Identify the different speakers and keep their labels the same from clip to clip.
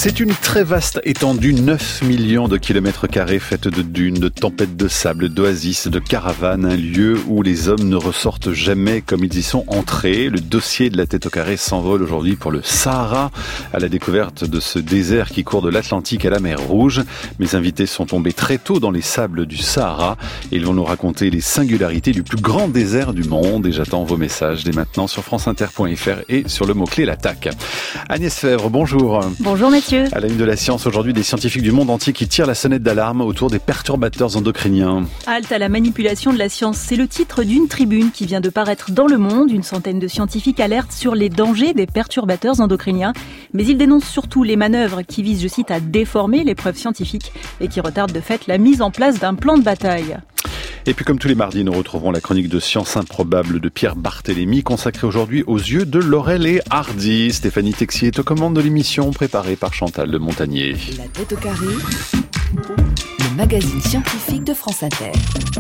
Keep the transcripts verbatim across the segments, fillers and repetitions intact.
Speaker 1: C'est une très vaste étendue, neuf millions de kilomètres carrés, faite de dunes, de tempêtes de sable, d'oasis, de caravanes, un lieu où les hommes ne ressortent jamais comme ils y sont entrés. Le dossier de la tête au carré s'envole aujourd'hui pour le Sahara, à la découverte de ce désert qui court de l'Atlantique à la mer Rouge. Mes invités sont tombés très tôt dans les sables du Sahara et ils vont nous raconter les singularités du plus grand désert du monde. Et j'attends vos messages dès maintenant sur franceinter point f r et sur le mot-clé l'attaque. Agnès Fèvre, bonjour.
Speaker 2: Bonjour Mathieu.
Speaker 1: À la une de la science aujourd'hui, des scientifiques du monde entier qui tirent la sonnette d'alarme autour des perturbateurs endocriniens.
Speaker 2: Halte à la manipulation de la science, c'est le titre d'une tribune qui vient de paraître dans Le Monde. Une centaine de scientifiques alertent sur les dangers des perturbateurs endocriniens. Mais ils dénoncent surtout les manœuvres qui visent, je cite, à déformer les preuves scientifiques et qui retardent de fait la mise en place d'un plan de bataille.
Speaker 1: Et puis comme tous les mardis, nous retrouverons la chronique de Science improbable de Pierre Barthélémy, consacrée aujourd'hui aux yeux de Laurel et Hardy. Stéphanie Texier est aux commandes de l'émission, préparée par Chantal de Montagnier.
Speaker 3: La tête au carré, le magazine scientifique de France Inter.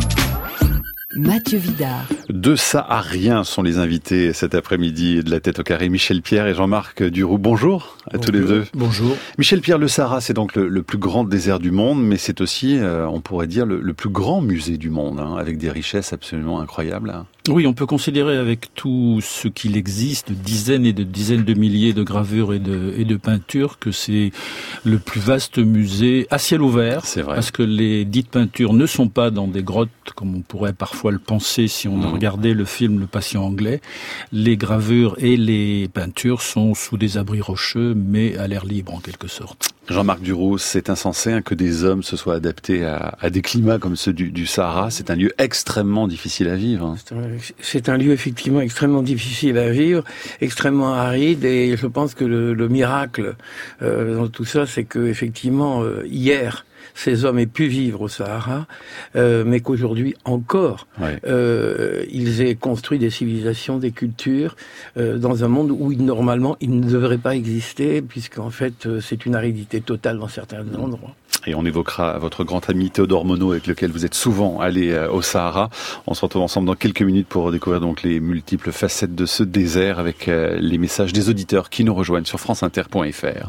Speaker 3: Mathieu Vidard.
Speaker 1: Deux Sahariens sont les invités cet après-midi de la tête au carré, Michel Pierre et Jean-Marc Duroux. Bonjour à
Speaker 4: Bonjour.
Speaker 1: tous les deux.
Speaker 4: Bonjour.
Speaker 1: Michel Pierre, le Sahara, c'est donc le, le plus grand désert du monde, mais c'est aussi, euh, on pourrait dire, le, le plus grand musée du monde, hein, avec des richesses absolument incroyables. Hein.
Speaker 4: Oui, on peut considérer avec tout ce qu'il existe, de dizaines et de dizaines de milliers de gravures et de, et de peintures, que c'est le plus vaste musée à ciel ouvert.
Speaker 1: C'est vrai.
Speaker 4: Parce que les dites peintures ne sont pas dans des grottes, comme on pourrait parfois le penser si on mmh. regardait le film Le Patient anglais. Les gravures et les peintures sont sous des abris rocheux, mais à l'air libre en quelque sorte.
Speaker 1: Jean-Marc Duroux, c'est insensé hein, que des hommes se soient adaptés à, à des climats comme ceux du, du Sahara. C'est un lieu extrêmement difficile à vivre. Hein.
Speaker 5: C'est, un, c'est un lieu effectivement extrêmement difficile à vivre, extrêmement aride, et je pense que le, le miracle euh, dans tout ça, c'est que effectivement euh, hier, ces hommes aient pu vivre au Sahara, euh, mais qu'aujourd'hui encore, ouais. euh, ils aient construit des civilisations, des cultures, euh, dans un monde où ils, normalement ils ne devraient pas exister, puisqu'en fait euh, c'est une aridité totale dans certains mmh. endroits.
Speaker 1: Et on évoquera votre grand ami Théodore Monod, avec lequel vous êtes souvent allé au Sahara. On se retrouve ensemble dans quelques minutes pour découvrir donc les multiples facettes de ce désert, avec les messages des auditeurs qui nous rejoignent sur franceinter point f r.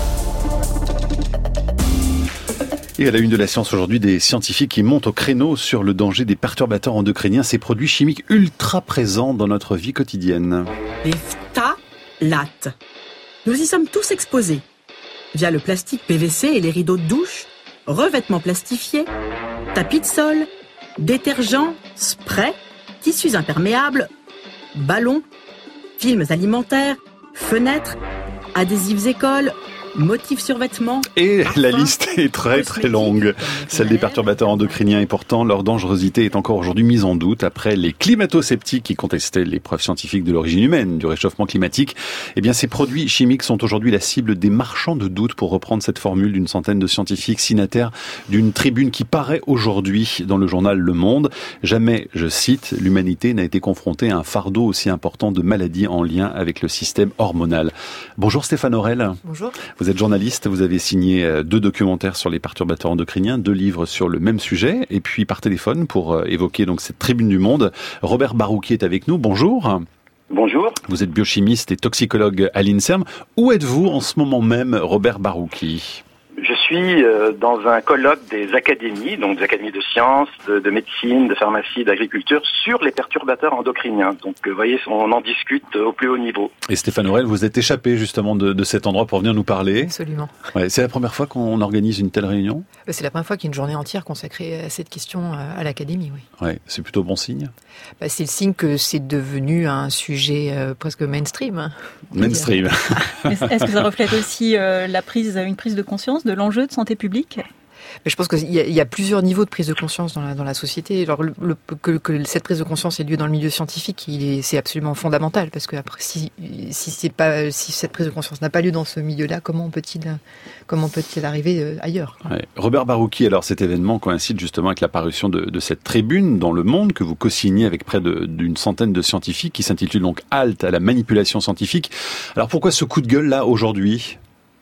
Speaker 1: Et à la une de la science aujourd'hui, des scientifiques qui montent au créneau sur le danger des perturbateurs endocriniens, ces produits chimiques ultra présents dans notre vie quotidienne.
Speaker 6: Les phtalates. Nous y sommes tous exposés. Via le plastique P V C et les rideaux de douche, revêtements plastifiés, tapis de sol, détergents, sprays, tissus imperméables, ballons, films alimentaires, fenêtres, adhésifs écoles, motifs sur vêtements.
Speaker 1: Et la liste est très très longue, celle des perturbateurs endocriniens, et pourtant leur dangerosité est encore aujourd'hui mise en doute après les climato-sceptiques qui contestaient les preuves scientifiques de l'origine humaine du réchauffement climatique. Eh bien, ces produits chimiques sont aujourd'hui la cible des marchands de doute, pour reprendre cette formule d'une centaine de scientifiques signataires d'une tribune qui paraît aujourd'hui dans le journal Le Monde. Jamais, je cite, l'humanité n'a été confrontée à un fardeau aussi important de maladies en lien avec le système hormonal. Bonjour Stéphane Aurel.
Speaker 7: Bonjour.
Speaker 1: Vous êtes journaliste, vous avez signé deux documentaires sur les perturbateurs endocriniens, deux livres sur le même sujet, et puis par téléphone pour évoquer donc cette tribune du monde, Robert Barouki est avec nous. Bonjour.
Speaker 8: Bonjour.
Speaker 1: Vous êtes biochimiste et toxicologue à l'INSERM. Où êtes-vous en ce moment même, Robert Barouki ?
Speaker 8: Je suis dans un colloque des académies, donc des académies de sciences, de, de médecine, de pharmacie, d'agriculture, sur les perturbateurs endocriniens. Donc, vous voyez, on en discute au plus haut niveau.
Speaker 1: Et Stéphane Aurel, vous êtes échappé justement de, de cet endroit pour venir nous parler.
Speaker 7: Absolument.
Speaker 1: Ouais, c'est la première fois qu'on organise une telle réunion ?
Speaker 7: C'est la première fois qu'il y a une journée entière consacrée à cette question à l'académie, oui.
Speaker 1: Ouais, c'est plutôt bon signe.
Speaker 7: Bah, c'est le signe que c'est devenu un sujet euh, presque mainstream.
Speaker 1: Mainstream.
Speaker 2: Est-ce que ça reflète aussi euh, la prise, une prise de conscience de l'enjeu de santé publique ?
Speaker 7: Mais je pense qu'il y, y a plusieurs niveaux de prise de conscience dans la, dans la société. Alors, le, le, que, que cette prise de conscience ait lieu dans le milieu scientifique, il est, c'est absolument fondamental, parce que après, si, si c'est pas, si cette prise de conscience n'a pas lieu dans ce milieu-là, comment peut-il, comment peut-il arriver ailleurs ?
Speaker 1: Ouais. Robert Barouki, alors cet événement coïncide justement avec la parution de, de cette tribune dans Le Monde que vous co-signez avec près de, d'une centaine de scientifiques, qui s'intitule donc Halte à la manipulation scientifique. Alors pourquoi ce coup de gueule là aujourd'hui ?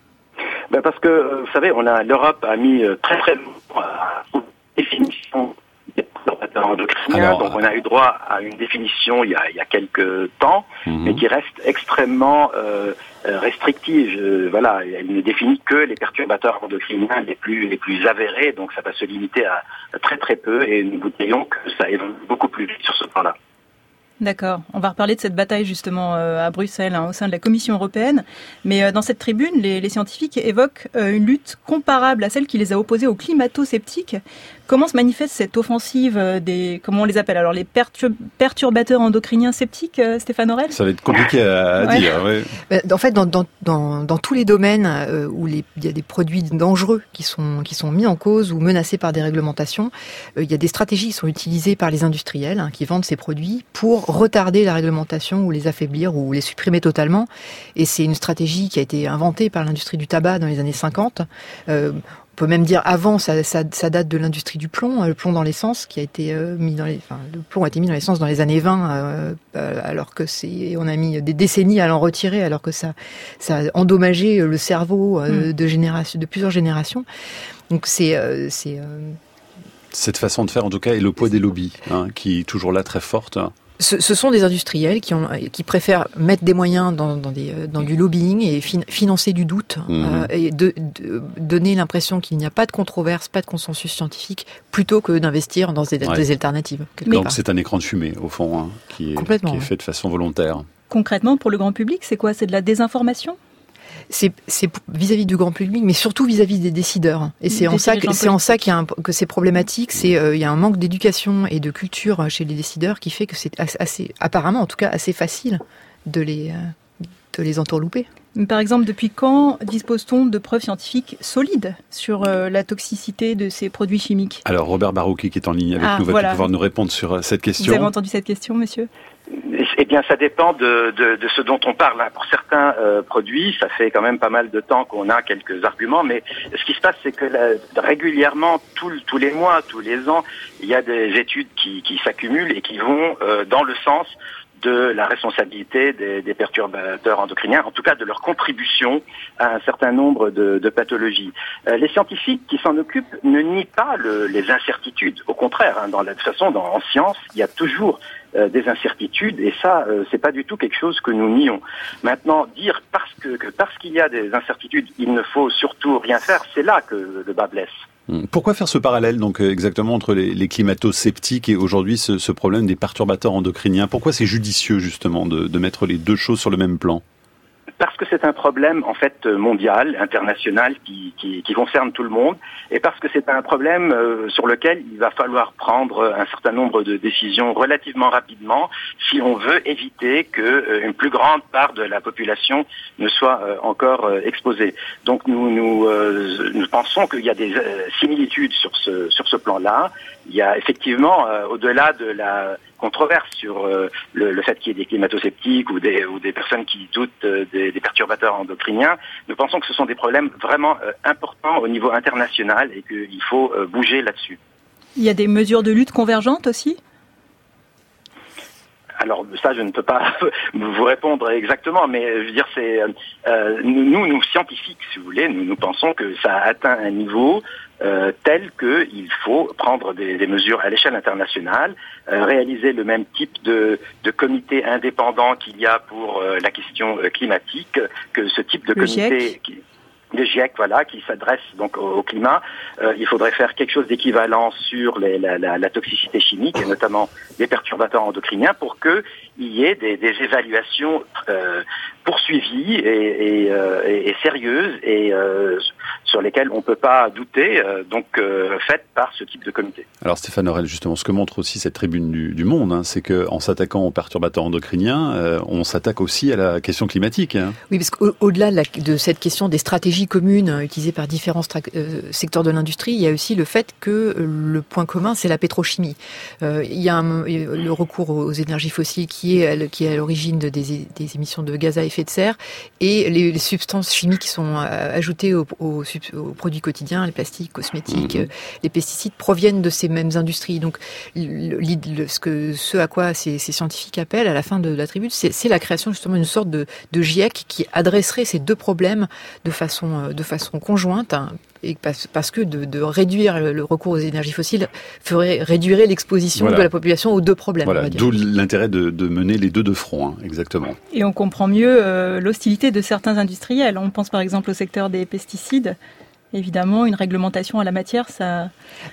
Speaker 8: Ben parce que, vous savez, on a, l'Europe a mis très très longtemps à la définition des perturbateurs perturbateurs endocriniens. Alors, donc on a eu droit à une définition il y a, il y a quelques temps, mm-hmm. mais qui reste extrêmement euh, restrictive. Je, voilà, elle ne définit que les perturbateurs endocriniens les plus les plus avérés, donc ça va se limiter à, à très très peu, et nous voudrions que ça évolue beaucoup plus vite sur ce plan-là.
Speaker 2: D'accord. On va reparler de cette bataille justement euh, à Bruxelles, hein, au sein de la Commission européenne. Mais euh, dans cette tribune, les, les scientifiques évoquent euh, une lutte comparable à celle qui les a opposés aux climato-sceptiques. Comment se manifeste cette offensive des, comment on les appelle alors, les pertur- perturbateurs endocriniens sceptiques, euh, Stéphane Aurel ?
Speaker 1: Ça va être compliqué à, à ouais. dire. Ouais.
Speaker 7: En fait, dans, dans, dans, dans tous les domaines euh, où les, il y a des produits dangereux qui sont, qui sont mis en cause ou menacés par des réglementations, euh, il y a des stratégies qui sont utilisées par les industriels hein, qui vendent ces produits pour retarder la réglementation ou les affaiblir ou les supprimer totalement. Et c'est une stratégie qui a été inventée par l'industrie du tabac dans les années cinquante. Euh, On peut même dire avant, ça, ça, ça date de l'industrie du plomb, le plomb dans l'essence qui a été euh, mis dans les, enfin, le plomb a été mis dans l'essence dans les années vingt, euh, alors que c'est, on a mis des décennies à l'en retirer, alors que ça, ça a endommagé le cerveau euh, mmh. de génération, de plusieurs générations. Donc c'est, euh, c'est. Euh...
Speaker 1: Cette façon de faire, en tout cas, est le poids des lobbies, hein, qui est toujours là, très forte.
Speaker 7: Ce, ce sont des industriels qui, ont, qui préfèrent mettre des moyens dans, dans, des, dans du lobbying et fin, financer du doute mmh. euh, et de, de, donner l'impression qu'il n'y a pas de controverse, pas de consensus scientifique, plutôt que d'investir dans des, ouais. des alternatives.
Speaker 1: Donc
Speaker 7: part.
Speaker 1: C'est un écran de fumée, au fond, hein, qui, est, qui est fait de façon volontaire.
Speaker 2: Concrètement, pour le grand public, c'est quoi ? C'est de la désinformation ?
Speaker 7: C'est, c'est vis-à-vis du grand public, mais surtout vis-à-vis des décideurs. Et c'est en ça que c'est en ça qu'il y a un, que c'est problématique. C'est euh, il y a un manque d'éducation et de culture chez les décideurs qui fait que c'est assez, apparemment, en tout cas, assez facile de les euh, de les entourlouper.
Speaker 2: Par exemple, depuis quand dispose-t-on de preuves scientifiques solides sur euh, la toxicité de ces produits chimiques ?
Speaker 1: Alors Robert Barouki, qui est en ligne avec
Speaker 2: ah,
Speaker 1: nous, va
Speaker 2: voilà.
Speaker 1: pouvoir nous répondre sur cette question.
Speaker 2: Vous avez entendu cette question, monsieur ?
Speaker 8: Eh bien, ça dépend de, de, de ce dont on parle. Pour certains euh, produits, ça fait quand même pas mal de temps qu'on a quelques arguments, mais ce qui se passe, c'est que là, régulièrement, tout, tous les mois, tous les ans, il y a des études qui, qui s'accumulent et qui vont euh, dans le sens de la responsabilité des, des perturbateurs endocriniens, en tout cas de leur contribution à un certain nombre de, de pathologies. Euh, les scientifiques qui s'en occupent ne nient pas le, les incertitudes. Au contraire, hein, dans la, de toute façon, dans, en science, il y a toujours euh, des incertitudes, et ça, euh, c'est pas du tout quelque chose que nous nions. Maintenant, dire parce que, que parce qu'il y a des incertitudes, il ne faut surtout rien faire, c'est là que le bas blesse.
Speaker 1: Pourquoi faire ce parallèle donc exactement entre les, les climato-sceptiques et aujourd'hui ce, ce problème des perturbateurs endocriniens ? Pourquoi c'est judicieux justement de, de mettre les deux choses sur le même plan ?
Speaker 8: Parce que c'est un problème en fait mondial, international, qui, qui, qui concerne tout le monde, et parce que c'est un problème euh, sur lequel il va falloir prendre un certain nombre de décisions relativement rapidement si on veut éviter que euh, une plus grande part de la population ne soit euh, encore euh, exposée. Donc nous nous, euh, nous pensons qu'il y a des euh, similitudes sur ce sur ce plan-là. Il y a effectivement euh, au-delà de la controverse sur euh, le, le fait qu'il y ait des climato-sceptiques ou des, ou des personnes qui doutent euh, des, des perturbateurs endocriniens, nous pensons que ce sont des problèmes vraiment euh, importants au niveau international et qu'il faut euh, bouger là-dessus.
Speaker 2: Il y a des mesures de lutte convergentes aussi ?
Speaker 8: Alors ça, je ne peux pas vous répondre exactement, mais je veux dire, c'est euh, nous, nous scientifiques, si vous voulez, nous, nous pensons que ça a atteint un niveau euh, tel qu'il faut prendre des, des mesures à l'échelle internationale, euh, réaliser le même type de, de comité indépendant qu'il y a pour euh, la question climatique, que ce type de
Speaker 2: le
Speaker 8: comité. Qui, le GIEC, voilà, qui s'adresse donc au, au climat. Euh, il faudrait faire quelque chose d'équivalent sur les, la, la, la toxicité chimique et notamment les perturbateurs endocriniens pour que il y ait des, des évaluations euh, poursuivies et, et, euh, et, et sérieuses et euh, sur lesquelles on ne peut pas douter, euh, donc euh, faites par ce type de comité.
Speaker 1: Alors Stéphane Aurel, justement, ce que montre aussi cette tribune du, du Monde, hein, c'est qu'en s'attaquant aux perturbateurs endocriniens, euh, on s'attaque aussi à la question climatique. Hein.
Speaker 7: Oui, parce qu'au-delà de, la, de cette question des stratégies communes utilisées par différents stra- euh, secteurs de l'industrie, il y a aussi le fait que le point commun, c'est la pétrochimie. Euh, il y a un, le recours aux énergies fossiles qui est, qui est à l'origine de, des, des émissions de gaz à effet de serre et les, les substances chimiques qui sont ajoutées aux, aux, aux produits quotidiens, les plastiques, cosmétiques, mmh. les pesticides proviennent de ces mêmes industries. Donc, le, le, ce, que, ce à quoi ces, ces scientifiques appellent à la fin de la tribune, c'est, c'est la création justement d'une sorte de, de GIEC qui adresserait ces deux problèmes de façon, de façon conjointe, hein, et parce, parce que de, de réduire le, le recours aux énergies fossiles ferait réduirait l'exposition voilà. de la population aux deux problèmes.
Speaker 1: Voilà, d'où l'intérêt de, de mener les deux de front, hein, exactement.
Speaker 2: Et on comprend mieux euh, l'hostilité de certains industriels. On pense par exemple au secteur des pesticides. Évidemment, une réglementation à la matière, ça...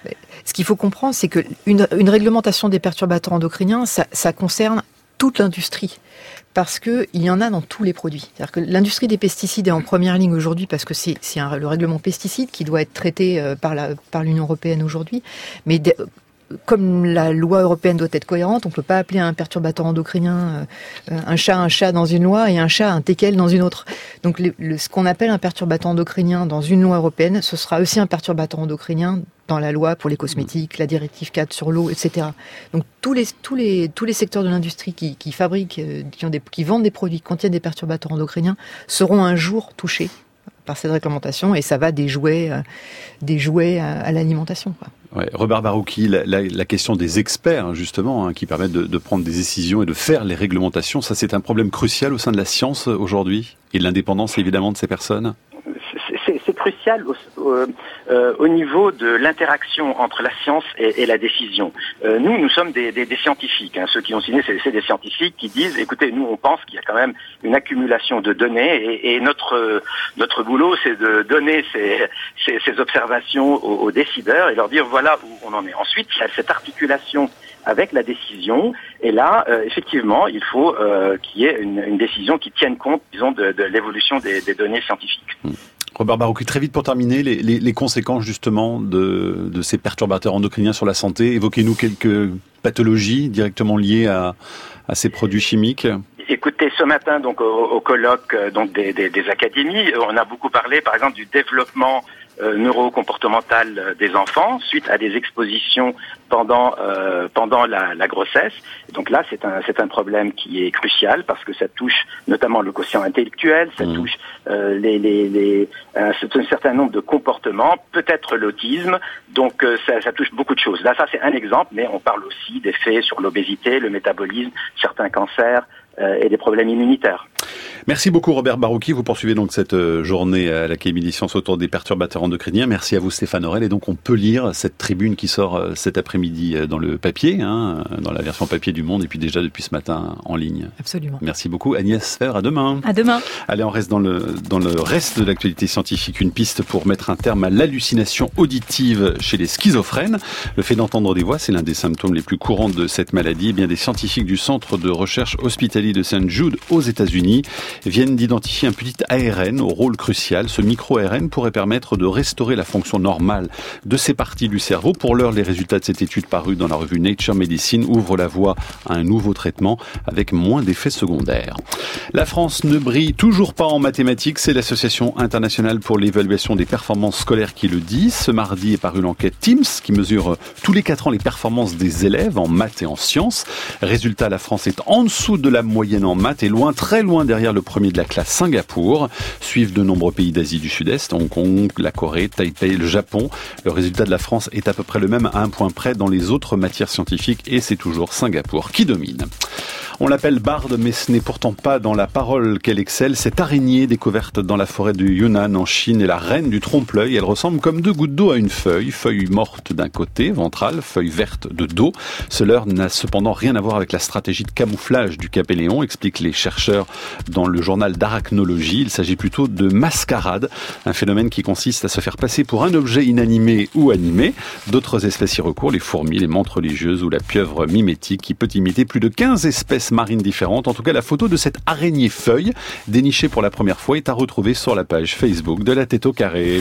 Speaker 7: Ce qu'il faut comprendre, c'est qu'une une réglementation des perturbateurs endocriniens, ça, ça concerne toute l'industrie. Parce qu'il y en a dans tous les produits. C'est-à-dire que l'industrie des pesticides est en première ligne aujourd'hui parce que c'est, c'est un, le règlement pesticide qui doit être traité par, la, par l'Union européenne aujourd'hui. Mais de, comme la loi européenne doit être cohérente, on ne peut pas appeler un perturbateur endocrinien euh, un chat un chat dans une loi et un chat un teckel dans une autre. Donc le, le, ce qu'on appelle un perturbateur endocrinien dans une loi européenne, ce sera aussi un perturbateur endocrinien dans la loi pour les cosmétiques, la directive quatre sur l'eau, et cetera. Donc tous les tous les tous les secteurs de l'industrie qui, qui fabriquent, qui ont des, qui vendent des produits qui contiennent des perturbateurs endocriniens seront un jour touchés par cette réglementation, et ça va des jouets, euh, des jouets à, à l'alimentation, quoi.
Speaker 1: Ouais, Robert Barouki, la, la, la question des experts, justement, hein, qui permettent de, de prendre des décisions et de faire les réglementations, ça c'est un problème crucial au sein de la science aujourd'hui, et de l'indépendance évidemment de ces personnes.
Speaker 8: C'est, c'est crucial au, au, euh, au niveau de l'interaction entre la science et, et la décision. Euh, nous, nous sommes des, des, des scientifiques. Hein. Ceux qui ont signé, c'est, c'est des scientifiques qui disent, écoutez, nous, on pense qu'il y a quand même une accumulation de données et, et notre notre boulot, c'est de donner ces, ces, ces observations aux, aux décideurs et leur dire voilà où on en est. Ensuite, il y a cette articulation avec la décision, et là, euh, effectivement, il faut euh, qu'il y ait une, une décision qui tienne compte, disons, de, de l'évolution des, des données scientifiques.
Speaker 1: Mmh. Robert Barouki, très vite pour terminer, les, les, les conséquences justement de, de ces perturbateurs endocriniens sur la santé. Évoquez-nous quelques pathologies directement liées à, à ces produits chimiques.
Speaker 8: Écoutez, ce matin, donc au, au colloque donc des, des, des académies, on a beaucoup parlé, par exemple, du développement euh, neurocomportemental des enfants suite à des expositions pendant euh, pendant la, la grossesse. Donc là, c'est un c'est un problème qui est crucial parce que ça touche notamment le quotient intellectuel, ça mmh. touche euh, les les les un, un certain nombre de comportements, peut-être l'autisme. Donc euh, ça, ça touche beaucoup de choses. Là, ça c'est un exemple, mais on parle aussi d'effets sur l'obésité, le métabolisme, certains cancers euh, et des problèmes immunitaires.
Speaker 1: Merci beaucoup Robert Barouki. Vous poursuivez donc cette journée à l'Académie des sciences autour des perturbateurs endocriniens. Merci à vous Stéphane Aurel. Et donc on peut lire cette tribune qui sort cet après-midi dans le papier, hein, dans la version papier du Monde, et puis déjà depuis ce matin en ligne.
Speaker 7: Absolument.
Speaker 1: Merci beaucoup Agnès Fer. À demain.
Speaker 2: À demain.
Speaker 1: Allez, on reste dans le dans le reste de l'actualité scientifique. Une piste pour mettre un terme à l'hallucination auditive chez les schizophrènes. Le fait d'entendre des voix, c'est l'un des symptômes les plus courants de cette maladie. Eh bien, des scientifiques du centre de recherche hospitalier de Saint Jude aux États-Unis viennent d'identifier un petit A R N au rôle crucial. Ce micro-A R N pourrait permettre de restaurer la fonction normale de ces parties du cerveau. Pour l'heure, les résultats de cette étude parue dans la revue Nature Medicine ouvrent la voie à un nouveau traitement avec moins d'effets secondaires. La France ne brille toujours pas en mathématiques. C'est l'Association internationale pour l'évaluation des performances scolaires qui le dit. Ce mardi est parue l'enquête Teams qui mesure tous les quatre ans les performances des élèves en maths et en sciences. Résultat, la France est en dessous de la moyenne en maths et loin, très loin derrière le premier de la classe, Singapour. Suivent de nombreux pays d'Asie du Sud-Est, Hong Kong, la Corée, Taipei, le Japon. Le résultat de la France est à peu près le même à un point près dans les autres matières scientifiques et c'est toujours Singapour qui domine. On l'appelle barde, mais ce n'est pourtant pas dans la parole qu'elle excelle. Cette araignée découverte dans la forêt du Yunnan en Chine est la reine du trompe-l'œil. Elle ressemble comme deux gouttes d'eau à une feuille. Feuille morte d'un côté, ventrale, feuille verte de dos. Cela n'a cependant rien à voir avec la stratégie de camouflage du caméléon, expliquent les chercheurs dans le journal d'arachnologie. Il s'agit plutôt de mascarade, un phénomène qui consiste à se faire passer pour un objet inanimé ou animé. D'autres espèces y recourent, les fourmis, les menthes religieuses ou la pieuvre mimétique qui peut imiter plus de quinze espèces marines différentes. En tout cas, la photo de cette araignée feuille, dénichée pour la première fois, est à retrouver sur la page Facebook de La Tête au Carré.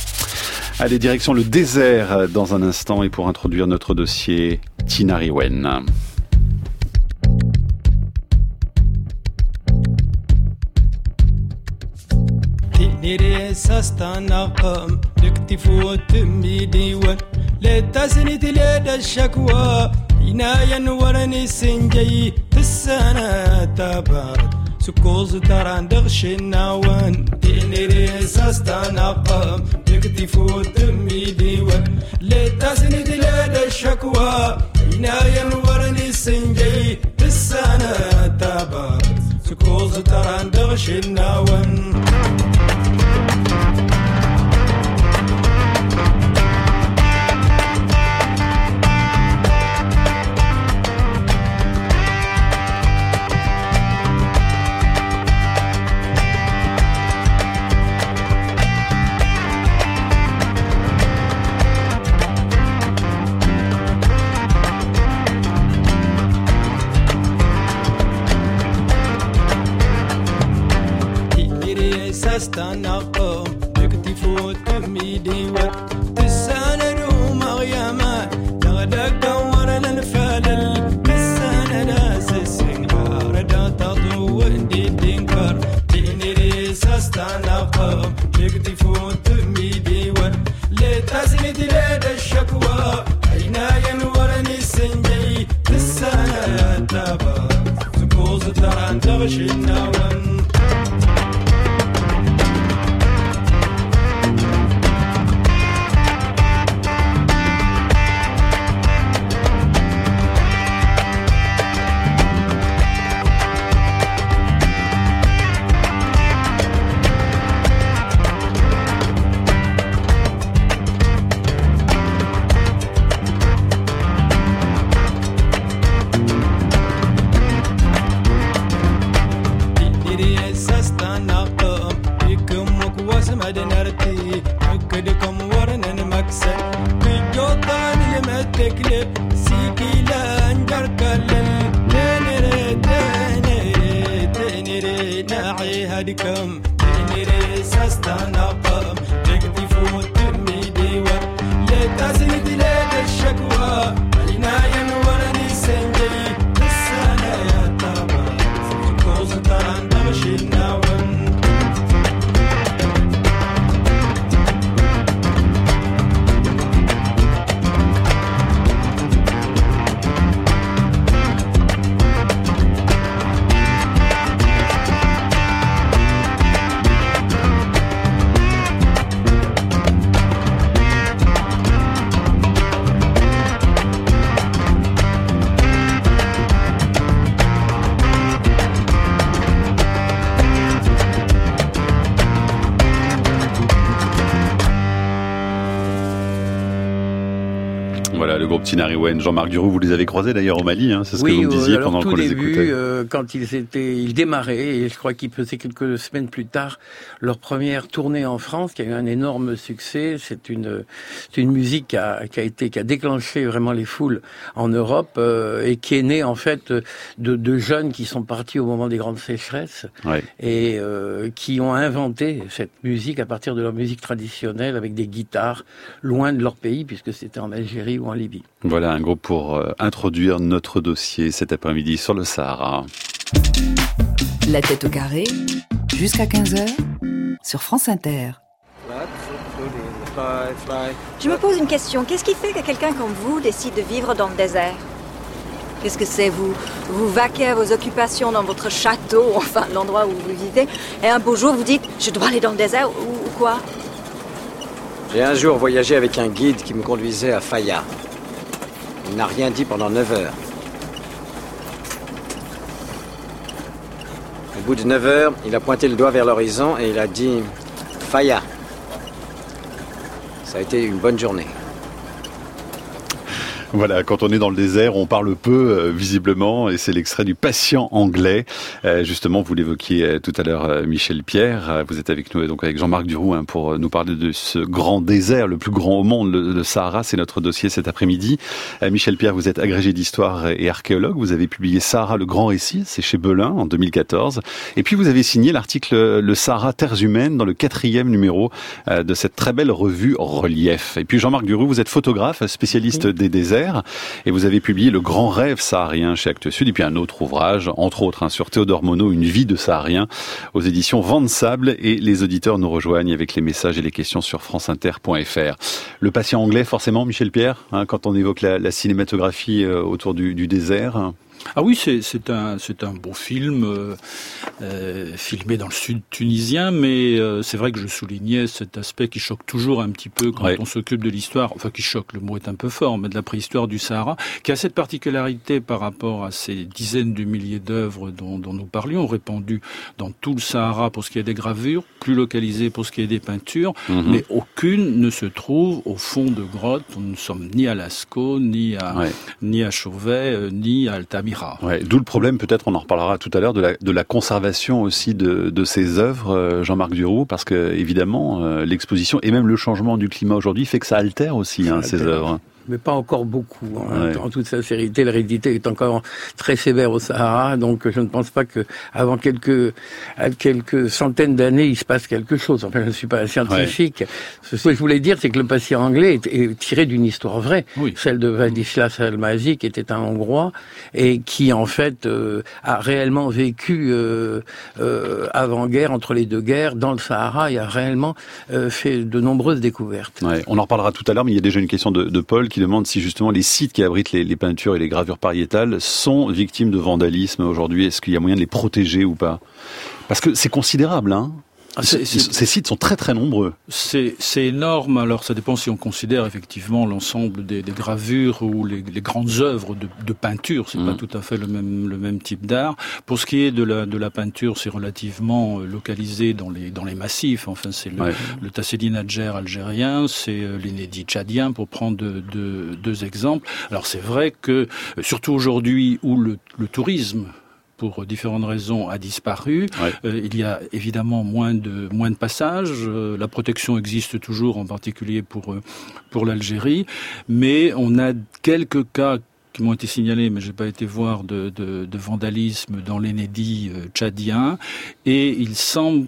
Speaker 1: Allez, direction le désert dans un instant et pour introduire notre dossier, Tinariwen.
Speaker 9: نيري ساستناقم لكتفو تمي ديوان لتسني تلاد الشكوى عنايا ورني سنجي تسانا تبارد سكوز تران دغش النوان نيري ساستناقم لكتفو تمي ديوان لتسني تلاد الشكوى عنايا ورني سنجي تسانا تبارد سكوز تران دغش النوان سستنقم تكتفو تميدي وتساندو مريما يغدك ورنا الفلل تساند اسسنكار دا تطو دي دينكر تيني سستنقم تكتفو تميدي لتسند لدى الشكوى عينايا ورني السنجي تساند تابا سكوز تران تغشي النوم
Speaker 1: Voilà, le groupe Tinariwen. Jean-Marc Duroux, vous les avez croisés d'ailleurs au Mali, hein, c'est ce
Speaker 5: oui,
Speaker 1: que vous me disiez
Speaker 5: alors,
Speaker 1: pendant qu'on les
Speaker 5: début,
Speaker 1: écoutait.
Speaker 5: Euh, quand ils étaient, ils démarraient, et je crois qu'ils faisaient quelques semaines plus tard leur première tournée en France, qui a eu un énorme succès. C'est une, c'est une musique qui a, qui a été, qui a déclenché vraiment les foules en Europe euh, et qui est née en fait de, de jeunes qui sont partis au moment des grandes sécheresses
Speaker 1: Ouais.
Speaker 5: et euh, qui ont inventé cette musique à partir de leur musique traditionnelle avec des guitares loin de leur pays puisque c'était en Algérie ou en Libye.
Speaker 1: Voilà un groupe pour euh, introduire notre dossier cet après-midi sur le Sahara.
Speaker 3: La tête au carré, jusqu'à quinze heures, sur France Inter.
Speaker 10: Je me pose une question. Qu'est-ce qui fait que quelqu'un comme vous décide de vivre dans le désert? Qu'est-ce que c'est? Vous vous vaquez à vos occupations dans votre château, enfin l'endroit où vous vivez, et un beau jour vous dites « je dois aller dans le désert » ou, ou quoi?
Speaker 11: J'ai un jour voyagé avec un guide qui me conduisait à Faya. Il n'a rien dit pendant neuf heures. Au bout de neuf heures, il a pointé le doigt vers l'horizon et il a dit « Faya ». Ça a été une bonne journée.
Speaker 1: Voilà, quand on est dans le désert, on parle peu, euh, visiblement, et c'est l'extrait du Patient anglais. Euh, justement, vous l'évoquiez euh, tout à l'heure, euh, Michel Pierre. Euh, vous êtes avec nous, donc avec Jean-Marc Duroux, hein, pour nous parler de ce grand désert, le plus grand au monde, le, le Sahara. C'est notre dossier cet après-midi. Euh, Michel Pierre, vous êtes agrégé d'histoire et archéologue. Vous avez publié Sahara, le grand récit, c'est chez Belin, en deux mille quatorze. Et puis, vous avez signé l'article Le Sahara, terres humaines, dans le quatrième numéro euh, de cette très belle revue Relief. Et puis, Jean-Marc Duroux, vous êtes photographe, spécialiste des déserts. Et vous avez publié Le Grand Rêve saharien chez Actes Sud, et puis un autre ouvrage, entre autres, hein, sur Théodore Monod, Une vie de saharien, aux éditions Vent de Sable. Et les auditeurs nous rejoignent avec les messages et les questions sur franceinter point f r. Le Patient anglais, forcément, Michel Pierre, hein, quand on évoque la, la cinématographie euh, autour du, du désert.
Speaker 4: Ah oui, c'est, c'est un c'est un beau film euh, euh, filmé dans le sud tunisien, mais euh, c'est vrai que je soulignais cet aspect qui choque toujours un petit peu quand ouais. on s'occupe de l'histoire, enfin qui choque, le mot est un peu fort, mais de la préhistoire du Sahara, qui a cette particularité par rapport à ces dizaines de milliers d'œuvres dont, dont nous parlions, répandues dans tout le Sahara pour ce qui est des gravures, plus localisées pour ce qui est des peintures, mm-hmm. mais aucune ne se trouve au fond de grottes. Nous ne sommes ni à Lascaux, ni à ouais. ni à Chauvet, euh, ni à Altamira.
Speaker 1: Ouais, d'où le problème, peut-être, on en reparlera tout à l'heure, de la, de la conservation aussi de, de ces œuvres, Jean-Marc Duroux, parce que évidemment, euh, l'exposition et même le changement du climat aujourd'hui fait que ça altère aussi hein, ces œuvres.
Speaker 5: mais pas encore beaucoup. Hein.
Speaker 1: Ouais.
Speaker 5: En toute sincérité, l'hérédité est encore très sévère au Sahara, donc je ne pense pas que avant quelques quelques centaines d'années, il se passe quelque chose. Enfin, je ne suis pas un scientifique. Ouais. Ce que je voulais dire, c'est que le patient anglais est, est tiré d'une histoire vraie, oui. Celle de Ladislas Almasi, qui était un Hongrois et qui en fait euh, a réellement vécu euh, euh, avant-guerre, entre les deux guerres, dans le Sahara, et a réellement euh, fait de nombreuses découvertes.
Speaker 1: Ouais, on en reparlera tout à l'heure, mais il y a déjà une question de, de Paul qui demande si justement les sites qui abritent les, les peintures et les gravures pariétales sont victimes de vandalisme aujourd'hui. Est-ce qu'il y a moyen de les protéger ou pas? Parce que c'est considérable, hein. C'est, c'est, ces sites sont très très nombreux.
Speaker 4: C'est, c'est énorme. Alors ça dépend si on considère effectivement l'ensemble des, des gravures ou les, les grandes œuvres de, de peinture. C'est mmh. pas tout à fait le même le même type d'art. Pour ce qui est de la de la peinture, c'est relativement localisé dans les dans les massifs. Enfin, c'est le, ouais. le Tasseddin Adjer algérien, c'est l'Enedi tchadien, pour prendre de, de, deux exemples. Alors c'est vrai que surtout aujourd'hui où le, le tourisme, pour différentes raisons, a disparu. Ouais. Euh, il y a évidemment moins de moins de passages. Euh, la protection existe toujours, en particulier pour euh, pour l'Algérie, mais on a quelques cas qui m'ont été signalés, mais j'ai pas été voir de, de, de vandalisme dans l'Enedi euh, tchadien, et il semble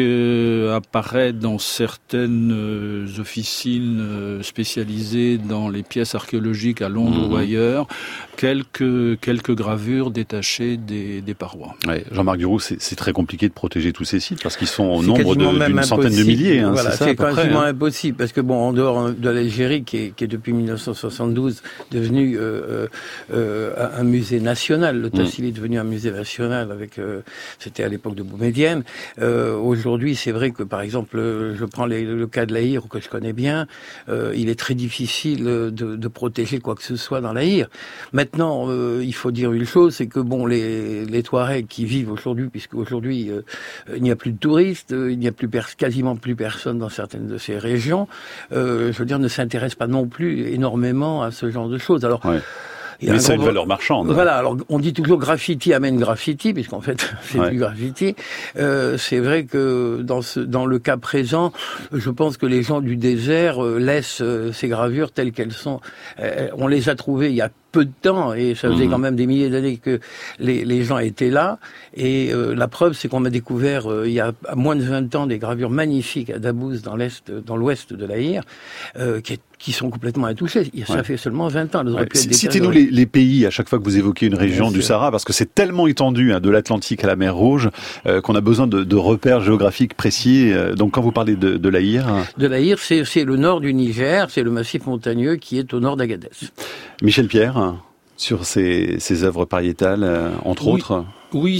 Speaker 4: que apparaît dans certaines euh, officines euh, spécialisées dans les pièces archéologiques à Londres mmh. ou ailleurs, quelques quelques gravures détachées des, des parois.
Speaker 1: Ouais, Jean-Marc Duroux, c'est, c'est très compliqué de protéger tous ces sites parce qu'ils sont au nombre de, d'une impossible. centaine de milliers. Hein,
Speaker 5: voilà,
Speaker 1: c'est, ça,
Speaker 5: c'est quasiment
Speaker 1: près, hein.
Speaker 5: impossible parce que bon, en dehors de l'Algérie, qui est, qui est depuis mille neuf cent soixante-douze devenu euh, euh, un musée national, le Tassili mmh. est devenu un musée national avec, euh, c'était à l'époque de Boumedienne. Euh, Aujourd'hui, c'est vrai que, par exemple, je prends les, le cas de l'Aïr, que je connais bien, euh, il est très difficile de, de protéger quoi que ce soit dans l'Aïr. Maintenant, euh, il faut dire une chose, c'est que bon, les, les Touaregs qui vivent aujourd'hui, puisque aujourd'hui euh, il n'y a plus de touristes, euh, il n'y a plus pers- quasiment plus personne dans certaines de ces régions, euh, je veux dire, ne s'intéressent pas non plus énormément à ce genre de choses. Alors. Ouais.
Speaker 1: Mais c'est une valeur marchande.
Speaker 5: Voilà, alors on dit toujours graffiti amène graffiti, puisqu'en fait c'est ouais. du graffiti. Euh, c'est vrai que dans ce, dans le cas présent, je pense que les gens du désert euh, laissent euh, ces gravures telles qu'elles sont. Euh, on les a trouvées il y a peu de temps, et ça faisait mmh. quand même des milliers d'années que les, les gens étaient là, et euh, la preuve c'est qu'on a découvert euh, il y a moins de vingt ans des gravures magnifiques à Dabouz, dans l'est, dans l'ouest de l'Aïr, euh, qui, est, qui sont complètement intouchées. Ça ouais. fait seulement vingt ans. Ouais.
Speaker 1: Citez-nous les, les pays à chaque fois que vous évoquez une région Bien du sûr. Sahara, parce que c'est tellement étendu, hein, de l'Atlantique à la mer Rouge, euh, qu'on a besoin de, de repères géographiques précis. Euh, donc quand vous parlez de, de l'Aïr... Hein...
Speaker 5: De l'Aïr, c'est, c'est le nord du Niger, c'est le massif montagneux qui est au nord d'Agadez.
Speaker 1: Michel Pierre, sur ces, ces œuvres pariétales, euh, entre
Speaker 4: oui.
Speaker 1: autres.
Speaker 4: Oui,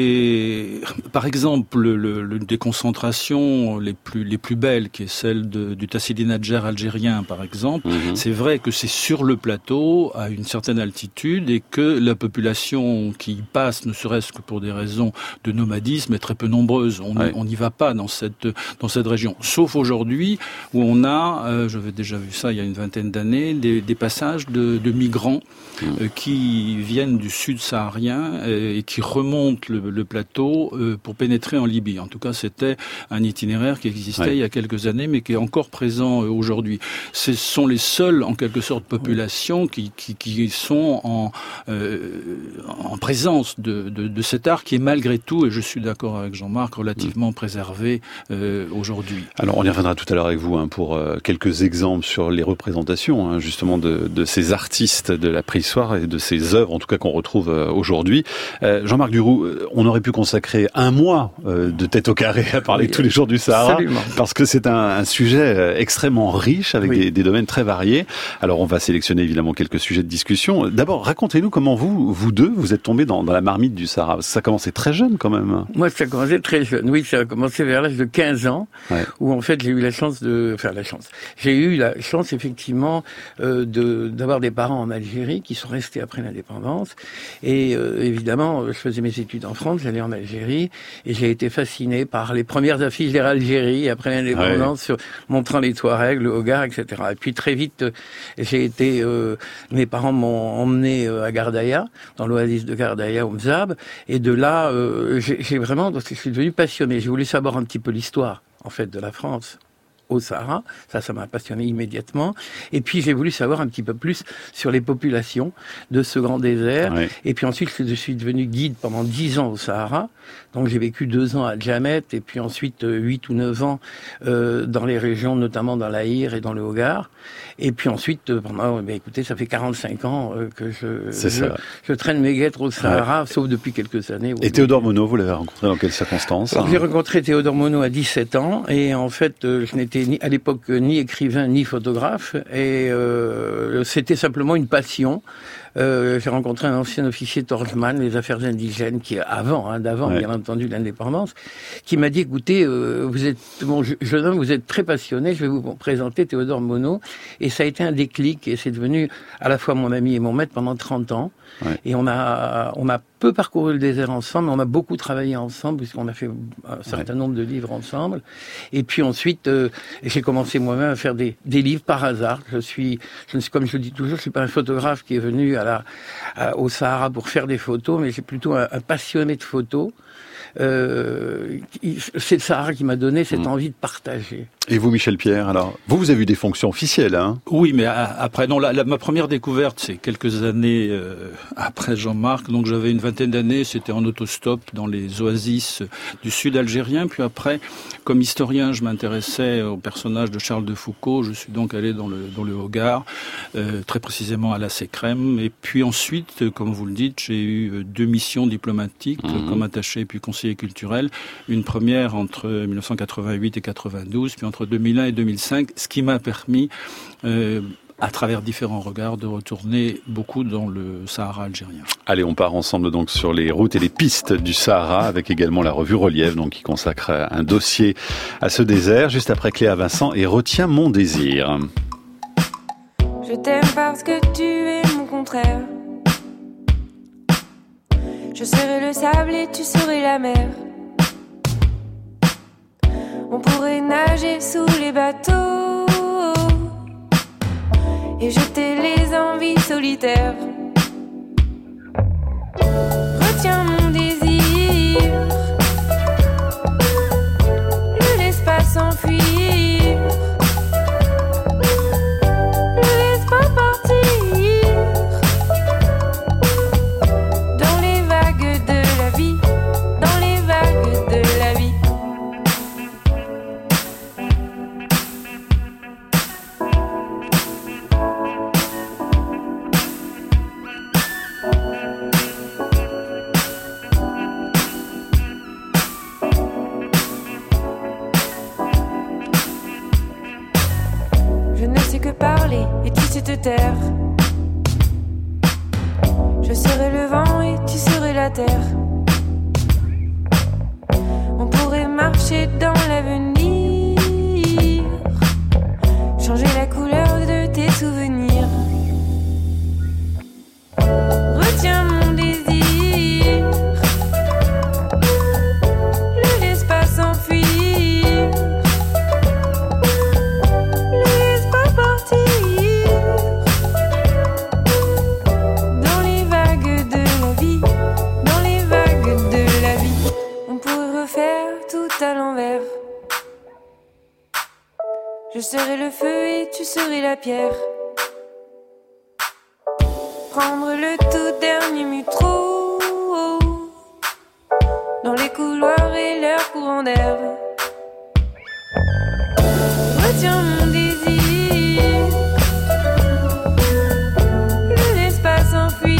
Speaker 4: c'est par exemple le, le, des concentrations les plus les plus belles, qui est celle de, du Tasseddin Adjer algérien, par exemple. Mm-hmm. C'est vrai que c'est sur le plateau, à une certaine altitude, et que la population qui y passe, ne serait-ce que pour des raisons de nomadisme, est très peu nombreuse. On ouais. n'y va pas dans cette dans cette région, sauf aujourd'hui où on a, euh, j'avais déjà vu ça il y a une vingtaine d'années, des, des passages de, de migrants mm. euh, qui viennent du sud saharien euh, et qui remonte le, le plateau euh, pour pénétrer en Libye. En tout cas, c'était un itinéraire qui existait ouais. il y a quelques années, mais qui est encore présent euh, aujourd'hui. Ce sont les seules, en quelque sorte, populations qui, qui, qui sont en, euh, en présence de, de, de cet art qui est malgré tout, et je suis d'accord avec Jean-Marc, relativement mmh. préservé euh, aujourd'hui.
Speaker 1: Alors, on y reviendra tout à l'heure avec vous hein, pour euh, quelques exemples sur les représentations, hein, justement, de, de ces artistes de la préhistoire et de ces œuvres, en tout cas, qu'on retrouve euh, aujourd'hui. Euh, Jean-Marc Duroux, on aurait pu consacrer un mois euh, de tête au carré à parler oui, tous les jours du Sahara, absolument. Parce que c'est un, un sujet extrêmement riche avec oui. des, des domaines très variés. Alors on va sélectionner évidemment quelques sujets de discussion. D'abord, racontez-nous comment vous, vous deux, vous êtes tombés dans, dans la marmite du Sahara. Parce que ça a commencé très jeune quand même.
Speaker 5: Moi, ça a commencé très jeune. Oui, ça a commencé vers l'âge de quinze ans, ouais. où en fait j'ai eu la chance de, enfin la chance. J'ai eu la chance effectivement euh, de d'avoir des parents en Algérie qui sont restés après l'indépendance, et euh, évidemment je faisais mes études en France, j'allais en Algérie, et j'ai été fasciné par les premières affiches d'Air Algérie après l'indépendance, ouais. sur, montrant les Touaregs, le Hogar, et cetera. Et puis très vite, j'ai été, euh, mes parents m'ont emmené à Gardaïa, dans l'oasis de Gardaïa, au Mzab, et de là, euh, j'ai, j'ai vraiment, je suis devenu passionné. J'ai voulu savoir un petit peu l'histoire, en fait, de la France. au Sahara. Ça, ça m'a passionné immédiatement. Et puis, j'ai voulu savoir un petit peu plus sur les populations de ce grand désert.
Speaker 1: Ouais.
Speaker 5: Et puis ensuite, je suis devenu guide pendant dix ans au Sahara. Donc, j'ai vécu deux ans à Djamet et puis ensuite huit ou neuf ans euh, dans les régions, notamment dans l'Aïr et dans le Hogar. Et puis ensuite, euh, pendant, ben, écoutez, ça fait quarante-cinq ans euh, que je,
Speaker 1: C'est
Speaker 5: je,
Speaker 1: ça.
Speaker 5: je traîne mes guêtres au Sahara,
Speaker 1: Ouais.
Speaker 5: sauf depuis quelques années.
Speaker 1: Et Théodore Monod, vous l'avez rencontré dans quelles circonstances?
Speaker 5: Alors, j'ai rencontré Théodore Monod à dix-sept ans et en fait, euh, je n'étais ni, à l'époque ni écrivain ni photographe et euh, c'était simplement une passion. Euh, j'ai rencontré un ancien officier Torgeman, les affaires indigènes, qui avant, hein, d'avant,
Speaker 1: Ouais.
Speaker 5: bien entendu, l'indépendance, qui m'a dit, écoutez, euh, vous êtes, mon jeune homme, vous êtes très passionné, je vais vous présenter Théodore Monod. Et ça a été un déclic, et c'est devenu à la fois mon ami et mon maître pendant trente ans.
Speaker 1: Ouais.
Speaker 5: Et on a, on a peu parcouru le désert ensemble, mais on a beaucoup travaillé ensemble, puisqu'on a fait un certain ouais. nombre de livres ensemble. Et puis ensuite, euh, j'ai commencé moi-même à faire des, des livres par hasard. Je suis, je ne suis, comme je le dis toujours, je suis pas un photographe qui est venu à la, à, au Sahara pour faire des photos, mais j'ai plutôt un, un passionné de photos. Euh, c'est le Sahara qui m'a donné cette mmh. envie de partager.
Speaker 1: Et vous, Michel Pierre, alors, vous, vous avez eu des fonctions officielles, hein?
Speaker 4: Oui, mais après, non, la, la, ma première découverte, c'est quelques années euh, après Jean-Marc, donc j'avais une vingtaine d'années, c'était en autostop dans les oasis du sud algérien, puis après, comme historien, je m'intéressais au personnage de Charles de Foucault, je suis donc allé dans le, dans le Hogar, euh, très précisément à la Sécrème, et puis ensuite, comme vous le dites, j'ai eu deux missions diplomatiques, mmh. comme attaché puis conseiller culturel, une première entre mille neuf cent quatre-vingt-huit et quatre-vingt-douze, puis entre deux mille un et deux mille cinq, ce qui m'a permis, euh, à travers différents regards, de retourner beaucoup dans le Sahara algérien.
Speaker 1: Allez, on part ensemble donc sur les routes et les pistes du Sahara, avec également la revue Relief, donc qui consacre un dossier à ce désert, juste après Cléa Vincent et Retiens mon désir.
Speaker 12: Je t'aime parce que tu es mon contraire. Je serai le sable et tu serais la mer. On pourrait nager sous les bateaux et jeter les envies solitaires. Retiens mon désir, ne laisse pas s'enfuir, ne laisse pas partir dans les vagues de la vie, dans les vagues de la vie. Je ne sais que parler et tu sais te taire. Je serai le vent et tu serais la terre. On pourrait marcher dans l'avenir, changer la couleur de tes souvenirs. Retiens mon désir, ne laisse pas s'enfuir. Je serai le feu et tu serais la pierre. Prendre le tout dernier métro dans les couloirs et leurs courants d'air. Retiens mon désir, ne laisse pas s'enfuir.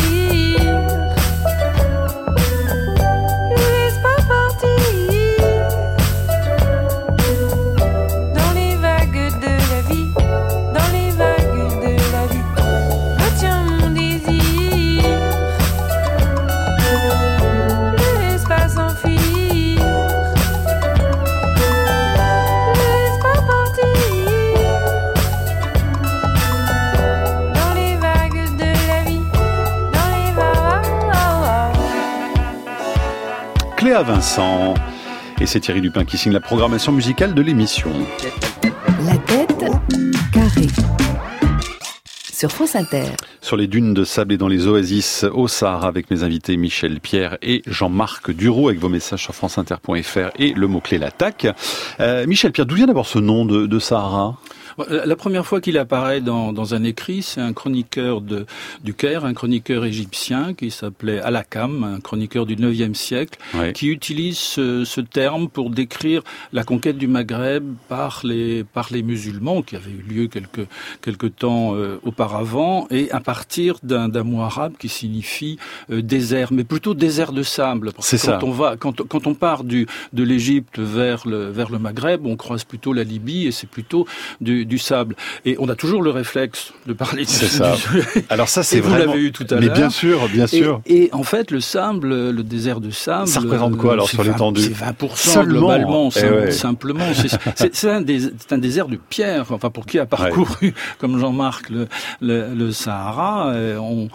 Speaker 1: Cléa Vincent. Et c'est Thierry Dupin qui signe la programmation musicale de l'émission.
Speaker 3: La tête carrée. sur France Inter.
Speaker 1: Sur les dunes de sable et dans les oasis au Sahara avec mes invités Michel Pierre et Jean-Marc Duroux avec vos messages sur franceinter point f r et le mot-clé l'attaque. Euh, Michel Pierre, d'où vient d'abord ce nom de, de Sahara ?
Speaker 4: La première fois qu'il apparaît dans, dans un écrit, c'est un chroniqueur de, du Caire, un chroniqueur égyptien qui s'appelait Al-Hakam, un chroniqueur du neuvième siècle, ouais. qui utilise ce, ce terme pour décrire la conquête du Maghreb par les, par les musulmans, qui avait eu lieu quelques, quelques temps euh, auparavant, et à partir d'un, d'un mot arabe qui signifie euh, désert, mais plutôt désert de sable. Parce
Speaker 1: c'est
Speaker 4: que quand
Speaker 1: ça.
Speaker 4: on va, quand, quand on part du, de l'Égypte vers le, vers le Maghreb, on croise plutôt la Libye, et c'est plutôt du du sable. Et on a toujours le réflexe de parler de
Speaker 1: c'est ça. Alors ça, c'est
Speaker 4: et
Speaker 1: vraiment...
Speaker 4: vous l'avez eu tout à
Speaker 1: Mais
Speaker 4: l'heure.
Speaker 1: bien sûr, bien sûr.
Speaker 4: Et, et en fait, le sable, le désert de sable...
Speaker 1: Ça représente quoi, alors, sur
Speaker 4: vingt,
Speaker 1: l'étendue ?
Speaker 4: C'est vingt pour cent
Speaker 1: Seulement.
Speaker 4: globalement,
Speaker 1: eh ouais.
Speaker 4: simplement. C'est, c'est, c'est, un des, c'est un désert de pierre. Enfin, pour qui a parcouru, ouais. comme Jean-Marc, le, le, le Sahara, on,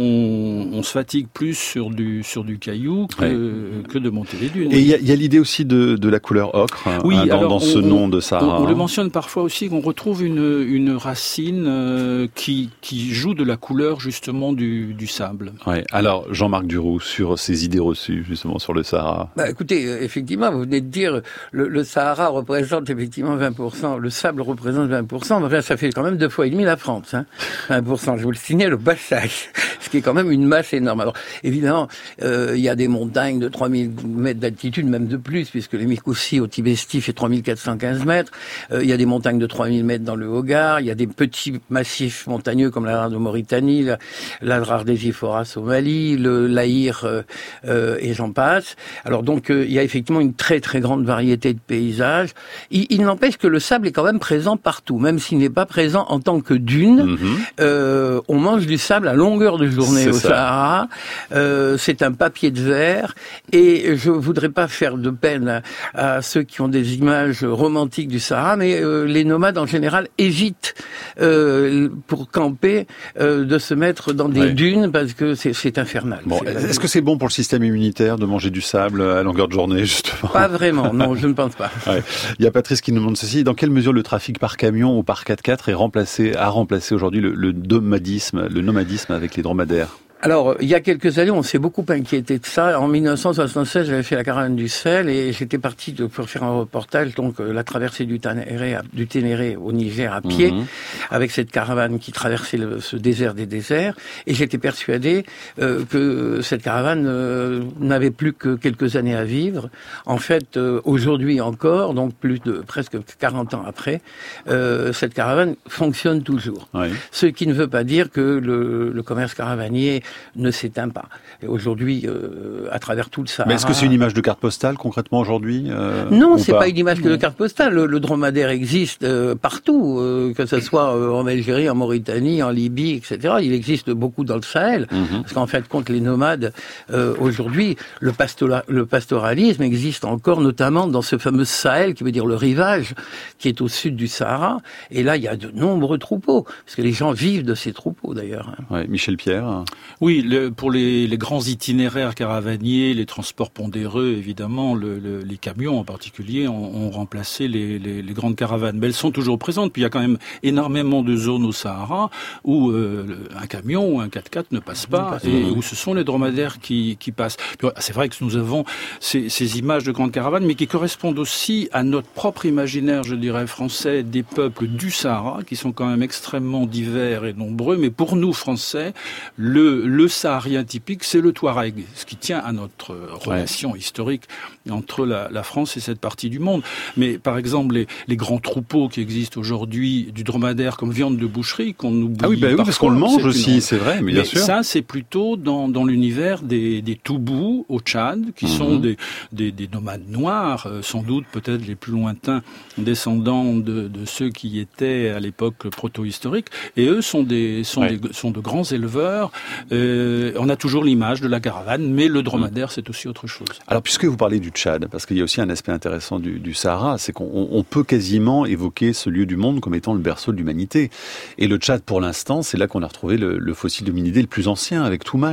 Speaker 4: on, on se fatigue plus sur du, sur du caillou que, ouais. que de monter les dunes.
Speaker 1: Et il y a, y a l'idée aussi de, de la couleur ocre
Speaker 4: oui,
Speaker 1: hein, dans,
Speaker 4: alors,
Speaker 1: dans ce
Speaker 4: on,
Speaker 1: nom de Sahara.
Speaker 4: On, on le mentionne parfois aussi, qu'on retrouve une, une racine euh, qui, qui joue de la couleur justement du, du sable.
Speaker 1: Ouais. Alors Jean-Marc Duroux, sur ces idées reçues justement sur le Sahara.
Speaker 5: Bah, écoutez, euh, effectivement, vous venez de dire le, le Sahara représente effectivement vingt pour cent, le sable représente vingt pour cent, enfin, ça fait quand même deux fois et demi la France, hein, vingt pour cent. Je vous le signale au passage, ce qui est quand même une masse énorme. Alors évidemment, euh, il y a des montagnes de trois mille mètres d'altitude, même de plus, puisque les Mikoussi au Tibesti fait trois mille quatre cent quinze mètres. Euh, il y a des montagnes de trois mille mètres dans le Hogar. Il y a des petits massifs montagneux comme l'Adrar de Mauritanie, l'Adrar des Giphoras au Mali, le l'Aïr euh, euh, et j'en passe. Alors donc euh, il y a effectivement une très très grande variété de paysages. Il, il n'empêche que le sable est quand même présent partout, même s'il n'est pas présent en tant que dune. Mm-hmm. Euh, on mange du sable à longueur de journée c'est au ça. Sahara. Euh, c'est un papier de verre et je voudrais pas faire de peine à, à ceux qui ont des images romantiques du Sahara, mais euh, les nomades en général évitent Euh, pour camper, euh, de se mettre dans des ouais. dunes parce que c'est, c'est infernal.
Speaker 1: Bon,
Speaker 5: c'est
Speaker 1: est-ce que c'est bon pour le système immunitaire de manger du sable à longueur de journée, justement ?
Speaker 5: Pas vraiment, non, je ne pense pas.
Speaker 1: Ouais. Il y a Patrice qui nous demande ceci. Dans quelle mesure le trafic par camion ou par quatre-quatre est remplacé, a remplacé aujourd'hui le, le nomadisme, le nomadisme avec les dromadaires ?
Speaker 5: Alors, il y a quelques années, on s'est beaucoup inquiété de ça. En mille neuf cent soixante-seize, j'avais fait la caravane du sel et j'étais parti de, pour faire un reportage, donc euh, la traversée du Ténéré, du Ténéré au Niger à pied, mmh. avec cette caravane qui traversait le, ce désert des déserts. Et j'étais persuadé euh, que cette caravane euh, n'avait plus que quelques années à vivre. En fait, euh, aujourd'hui encore, donc plus de presque quarante ans après, euh, cette caravane fonctionne toujours. Oui. Ce qui ne veut pas dire que le, le commerce caravanier ne s'éteint pas. Et aujourd'hui, euh, à travers tout le Sahara...
Speaker 1: Mais est-ce que c'est une image de carte postale, concrètement, aujourd'hui euh,
Speaker 5: Non, c'est pas, pas une image que de carte postale. Le, le dromadaire existe euh, partout, euh, que ce soit euh, en Algérie, en Mauritanie, en Libye, et cetera. Il existe beaucoup dans le Sahel. Mm-hmm. Parce qu'en fait, contre les nomades, euh, aujourd'hui, le, pastora- le pastoralisme existe encore, notamment dans ce fameux Sahel, qui veut dire le rivage, qui est au sud du Sahara. Et là, il y a de nombreux troupeaux, parce que les gens vivent de ces troupeaux, d'ailleurs.
Speaker 1: Ouais, Michel Pierre.
Speaker 4: Oui, le, pour les, les grands itinéraires caravaniers, les transports pondéreux, évidemment, le, le, les camions en particulier ont, ont remplacé les, les, les grandes caravanes. Mais elles sont toujours présentes. Puis il y a quand même énormément de zones au Sahara où euh, un camion ou un quatre-quatre ne passe pas et où ce sont les dromadaires qui, qui passent. Puis, c'est vrai que nous avons ces, ces images de grandes caravanes, mais qui correspondent aussi à notre propre imaginaire, je dirais, français, des peuples du Sahara, qui sont quand même extrêmement divers et nombreux. Mais pour nous, Français, le Le saharien typique, c'est le Touareg, ce qui tient à notre relation ouais. historique entre la, la France et cette partie du monde. Mais par exemple, les, les grands troupeaux qui existent aujourd'hui du dromadaire comme viande de boucherie, qu'on oublie
Speaker 1: ah oui, bah oui,
Speaker 4: parfois,
Speaker 1: parce qu'on le mange
Speaker 4: c'est
Speaker 1: aussi,
Speaker 4: une...
Speaker 1: c'est vrai, mais, mais bien sûr.
Speaker 4: Ça, c'est plutôt dans, dans l'univers des, des Toubous au Tchad, qui mm-hmm. sont des, des, des nomades noirs, euh, sans doute peut-être les plus lointains descendants de, de ceux qui étaient à l'époque proto-historique. Et eux sont, des, sont, ouais. des, sont de grands éleveurs. Euh, on a toujours l'image de la caravane, mais le dromadaire, c'est aussi autre chose.
Speaker 1: Alors, puisque vous parlez du Tchad, parce qu'il y a aussi un aspect intéressant du, du Sahara, c'est qu'on on peut quasiment évoquer ce lieu du monde comme étant le berceau de l'humanité. Et le Tchad, pour l'instant, c'est là qu'on a retrouvé le, le fossile d'hominidés le plus ancien, avec Toumaï.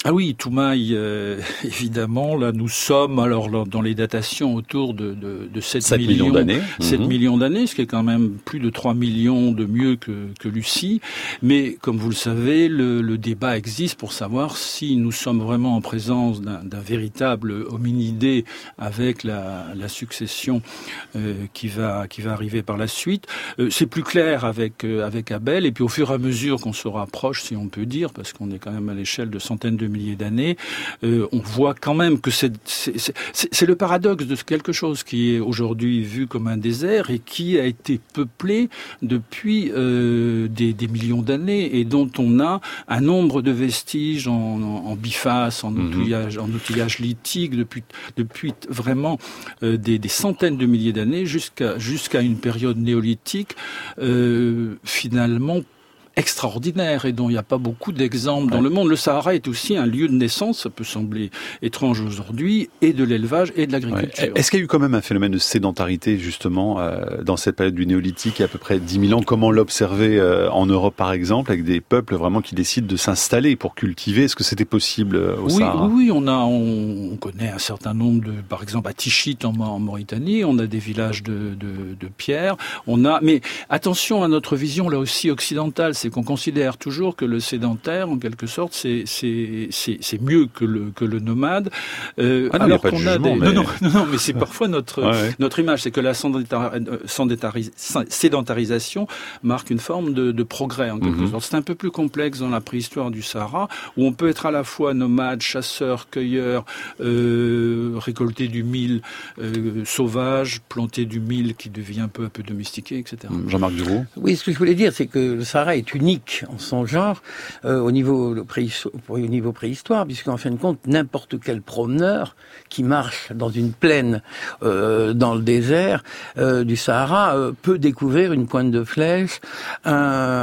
Speaker 4: Ah oui, Toumaï, euh, évidemment, là nous sommes alors là, dans les datations autour de, de, de sept,
Speaker 1: sept
Speaker 4: millions,
Speaker 1: millions d'années.
Speaker 4: sept
Speaker 1: mmh.
Speaker 4: millions d'années, ce qui est quand même plus de trois millions de mieux que, que Lucie. Mais comme vous le savez, le, le débat existe pour savoir si nous sommes vraiment en présence d'un, d'un véritable hominidé avec la, la succession euh, qui va qui va arriver par la suite. Euh, c'est plus clair avec euh, avec Abel, et puis au fur et à mesure qu'on se rapproche, si on peut dire, parce qu'on est quand même à l'échelle de centaines de milliers d'années, euh, on voit quand même que c'est, c'est, c'est, c'est le paradoxe de quelque chose qui est aujourd'hui vu comme un désert et qui a été peuplé depuis euh, des, des millions d'années et dont on a un nombre de vestiges en, en, en biface, en outillage, en outillage lithique depuis, depuis vraiment euh, des, des centaines de milliers d'années jusqu'à, jusqu'à une période néolithique euh, finalement extraordinaire et dont il n'y a pas beaucoup d'exemples ouais. dans le monde. Le Sahara est aussi un lieu de naissance, ça peut sembler étrange aujourd'hui, et de l'élevage et de l'agriculture.
Speaker 1: Ouais. Est-ce qu'il y a eu quand même un phénomène de sédentarité justement euh, dans cette période du néolithique il y a à peu près dix mille ans? Comment l'observer euh, en Europe par exemple, avec des peuples vraiment qui décident de s'installer pour cultiver? Est-ce que c'était possible euh, au
Speaker 4: oui,
Speaker 1: Sahara?
Speaker 4: Oui, on a, on, on connaît un certain nombre de, par exemple à Tichit en, en Mauritanie, on a des villages de, de, de pierre, on a, mais attention à notre vision là aussi occidentale. C'est qu'on considère toujours que le sédentaire, en quelque sorte, c'est c'est c'est, c'est mieux que le que le nomade. Euh,
Speaker 1: ah non,
Speaker 4: alors
Speaker 1: qu'on
Speaker 4: a
Speaker 1: jugement,
Speaker 4: des...
Speaker 1: mais...
Speaker 4: non, non, non, non, mais c'est parfois notre
Speaker 1: ouais, ouais.
Speaker 4: notre image, c'est que la sédentarisation marque une forme de, de progrès en quelque mm-hmm. sorte. C'est un peu plus complexe dans la préhistoire du Sahara, où on peut être à la fois nomade, chasseur, cueilleur, euh, récolter du mil euh, sauvage, planter du mil qui devient peu à peu domestiqué, et cetera.
Speaker 1: Jean-Marc Duroux.
Speaker 5: Oui, ce que je voulais dire, c'est que le Sahara est unique en son genre euh, au niveau le préhistoire, au niveau préhistoire, puisqu'en fin de compte, n'importe quel promeneur qui marche dans une plaine, euh, dans le désert euh, du Sahara, euh, peut découvrir une pointe de flèche, un,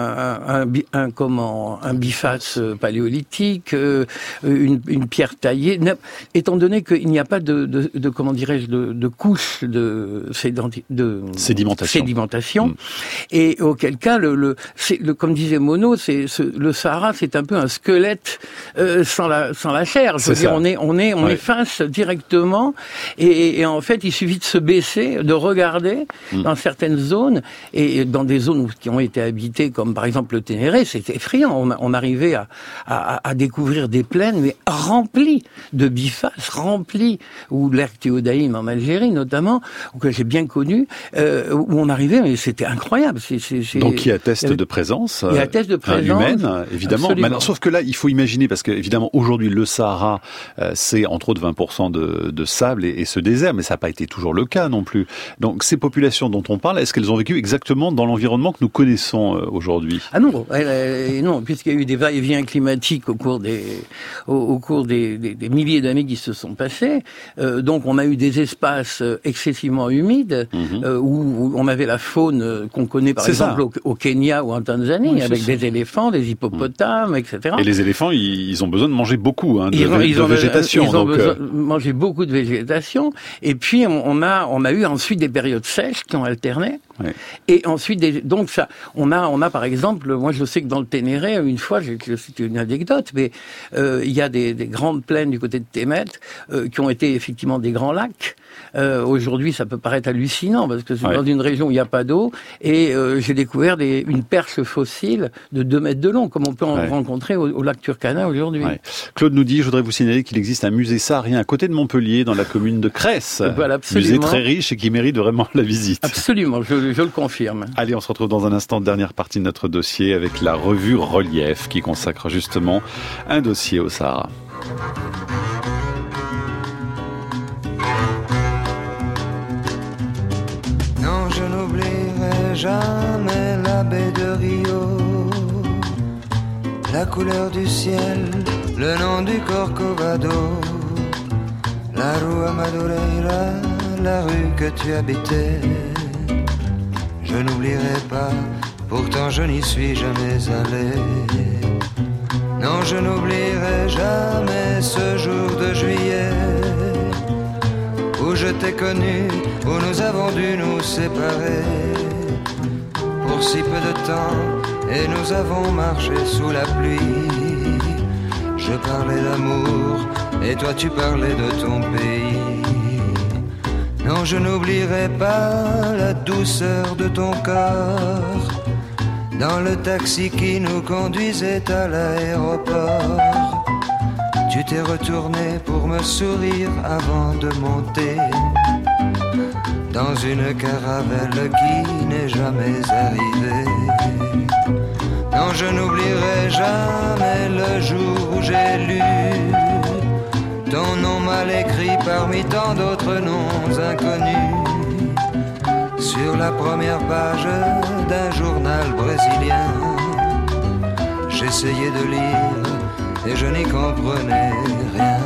Speaker 5: un, un, un comment, un biface paléolithique, euh, une, une pierre taillée. Étant donné qu'il n'y a pas de, de, de comment dirais-je, de, de couche de, sédenti, de
Speaker 1: sédimentation,
Speaker 5: sédimentation
Speaker 1: mmh.
Speaker 5: et auquel cas, le, le, c'est, le comme disait Monod, c'est ce, le Sahara, c'est un peu un squelette euh, sans la sans la chair. Je
Speaker 1: c'est
Speaker 5: veux dire,
Speaker 1: ça.
Speaker 5: on est on est on
Speaker 1: ouais.
Speaker 5: est face directement, et, et en fait, il suffit de se baisser, de regarder mmh. dans certaines zones, et dans des zones qui ont été habitées, comme par exemple le Ténéré, c'est effrayant. On, on arrivait à, à à découvrir des plaines mais remplies de bifaces, remplies, ou l'Erctéodaïm en Algérie notamment, que j'ai bien connu, euh, où on arrivait, mais c'était incroyable. C'est, c'est, c'est...
Speaker 1: Donc qui atteste de présence,
Speaker 5: il atteste de présence
Speaker 1: humaine, évidemment. Maintenant, sauf que là, il faut imaginer, parce que évidemment aujourd'hui le Sahara, euh, c'est entre autres vingt pour cent de, de sable et, et ce désert, mais ça n'a pas été toujours le cas non plus. Donc ces populations dont on parle, est-ce qu'elles ont vécu exactement dans l'environnement que nous connaissons euh, aujourd'hui?
Speaker 5: Ah non, elle, elle, non, puisqu'il y a eu des va-et-vient climatiques au cours des au, au cours des, des, des milliers d'années qui se sont passées. Euh, donc on a eu des espaces excessivement humides mm-hmm. euh, où, où on avait la faune qu'on connaît par
Speaker 1: c'est
Speaker 5: exemple au, au Kenya ou en Tanzanie, oui, avec des
Speaker 1: ça.
Speaker 5: éléphants, des hippopotames, mmh. et cetera.
Speaker 1: Et les éléphants, ils, ils ont besoin de manger beaucoup hein, de,
Speaker 5: ils,
Speaker 1: de,
Speaker 5: ils
Speaker 1: de
Speaker 5: ont,
Speaker 1: végétation.
Speaker 5: Ils ont
Speaker 1: donc,
Speaker 5: besoin
Speaker 1: euh...
Speaker 5: de manger beaucoup de végétation. Et puis on a on a eu ensuite des périodes sèches qui ont alterné.
Speaker 1: Ouais.
Speaker 5: Et ensuite, des, donc ça, on a, on a par exemple, moi je sais que dans le Ténéré, une fois, c'est une anecdote, mais euh, il y a des, des grandes plaines du côté de Témet euh, qui ont été effectivement des grands lacs. Euh, aujourd'hui, ça peut paraître hallucinant parce que c'est ouais. dans une région où il n'y a pas d'eau. Et euh, j'ai découvert des, une perche fossile de deux mètres de long, comme on peut en ouais. rencontrer au, au lac Turkana aujourd'hui. Ouais.
Speaker 1: Claude nous dit, je voudrais vous signaler qu'il existe un musée saharien à côté de Montpellier, dans la commune de Cresse.
Speaker 5: Voilà,
Speaker 1: musée très riche et qui mérite vraiment la visite.
Speaker 5: Absolument, je, je le confirme.
Speaker 1: Allez, on se retrouve dans un instant, dernière partie de notre dossier, avec la revue Relief, qui consacre justement un dossier au Sahara.
Speaker 13: Non, je n'oublierai jamais la baie de Rio, la couleur du ciel, le nom du Corcovado, la rue Madureira, la rue que tu habitais. Je n'oublierai pas, pourtant je n'y suis jamais allé. Non, je n'oublierai jamais ce jour de juillet où je t'ai connu, où nous avons dû nous séparer pour si peu de temps, et nous avons marché sous la pluie. Je parlais d'amour et toi tu parlais de ton pays. Non, je n'oublierai pas la douceur de ton corps dans le taxi qui nous conduisait à l'aéroport. Tu t'es retourné pour me sourire avant de monter dans une caravelle qui n'est jamais arrivée. Non, je n'oublierai jamais le jour où j'ai lu ton nom mal écrit parmi tant d'autres noms inconnus sur la première page d'un journal brésilien. J'essayais de lire et je n'y comprenais rien.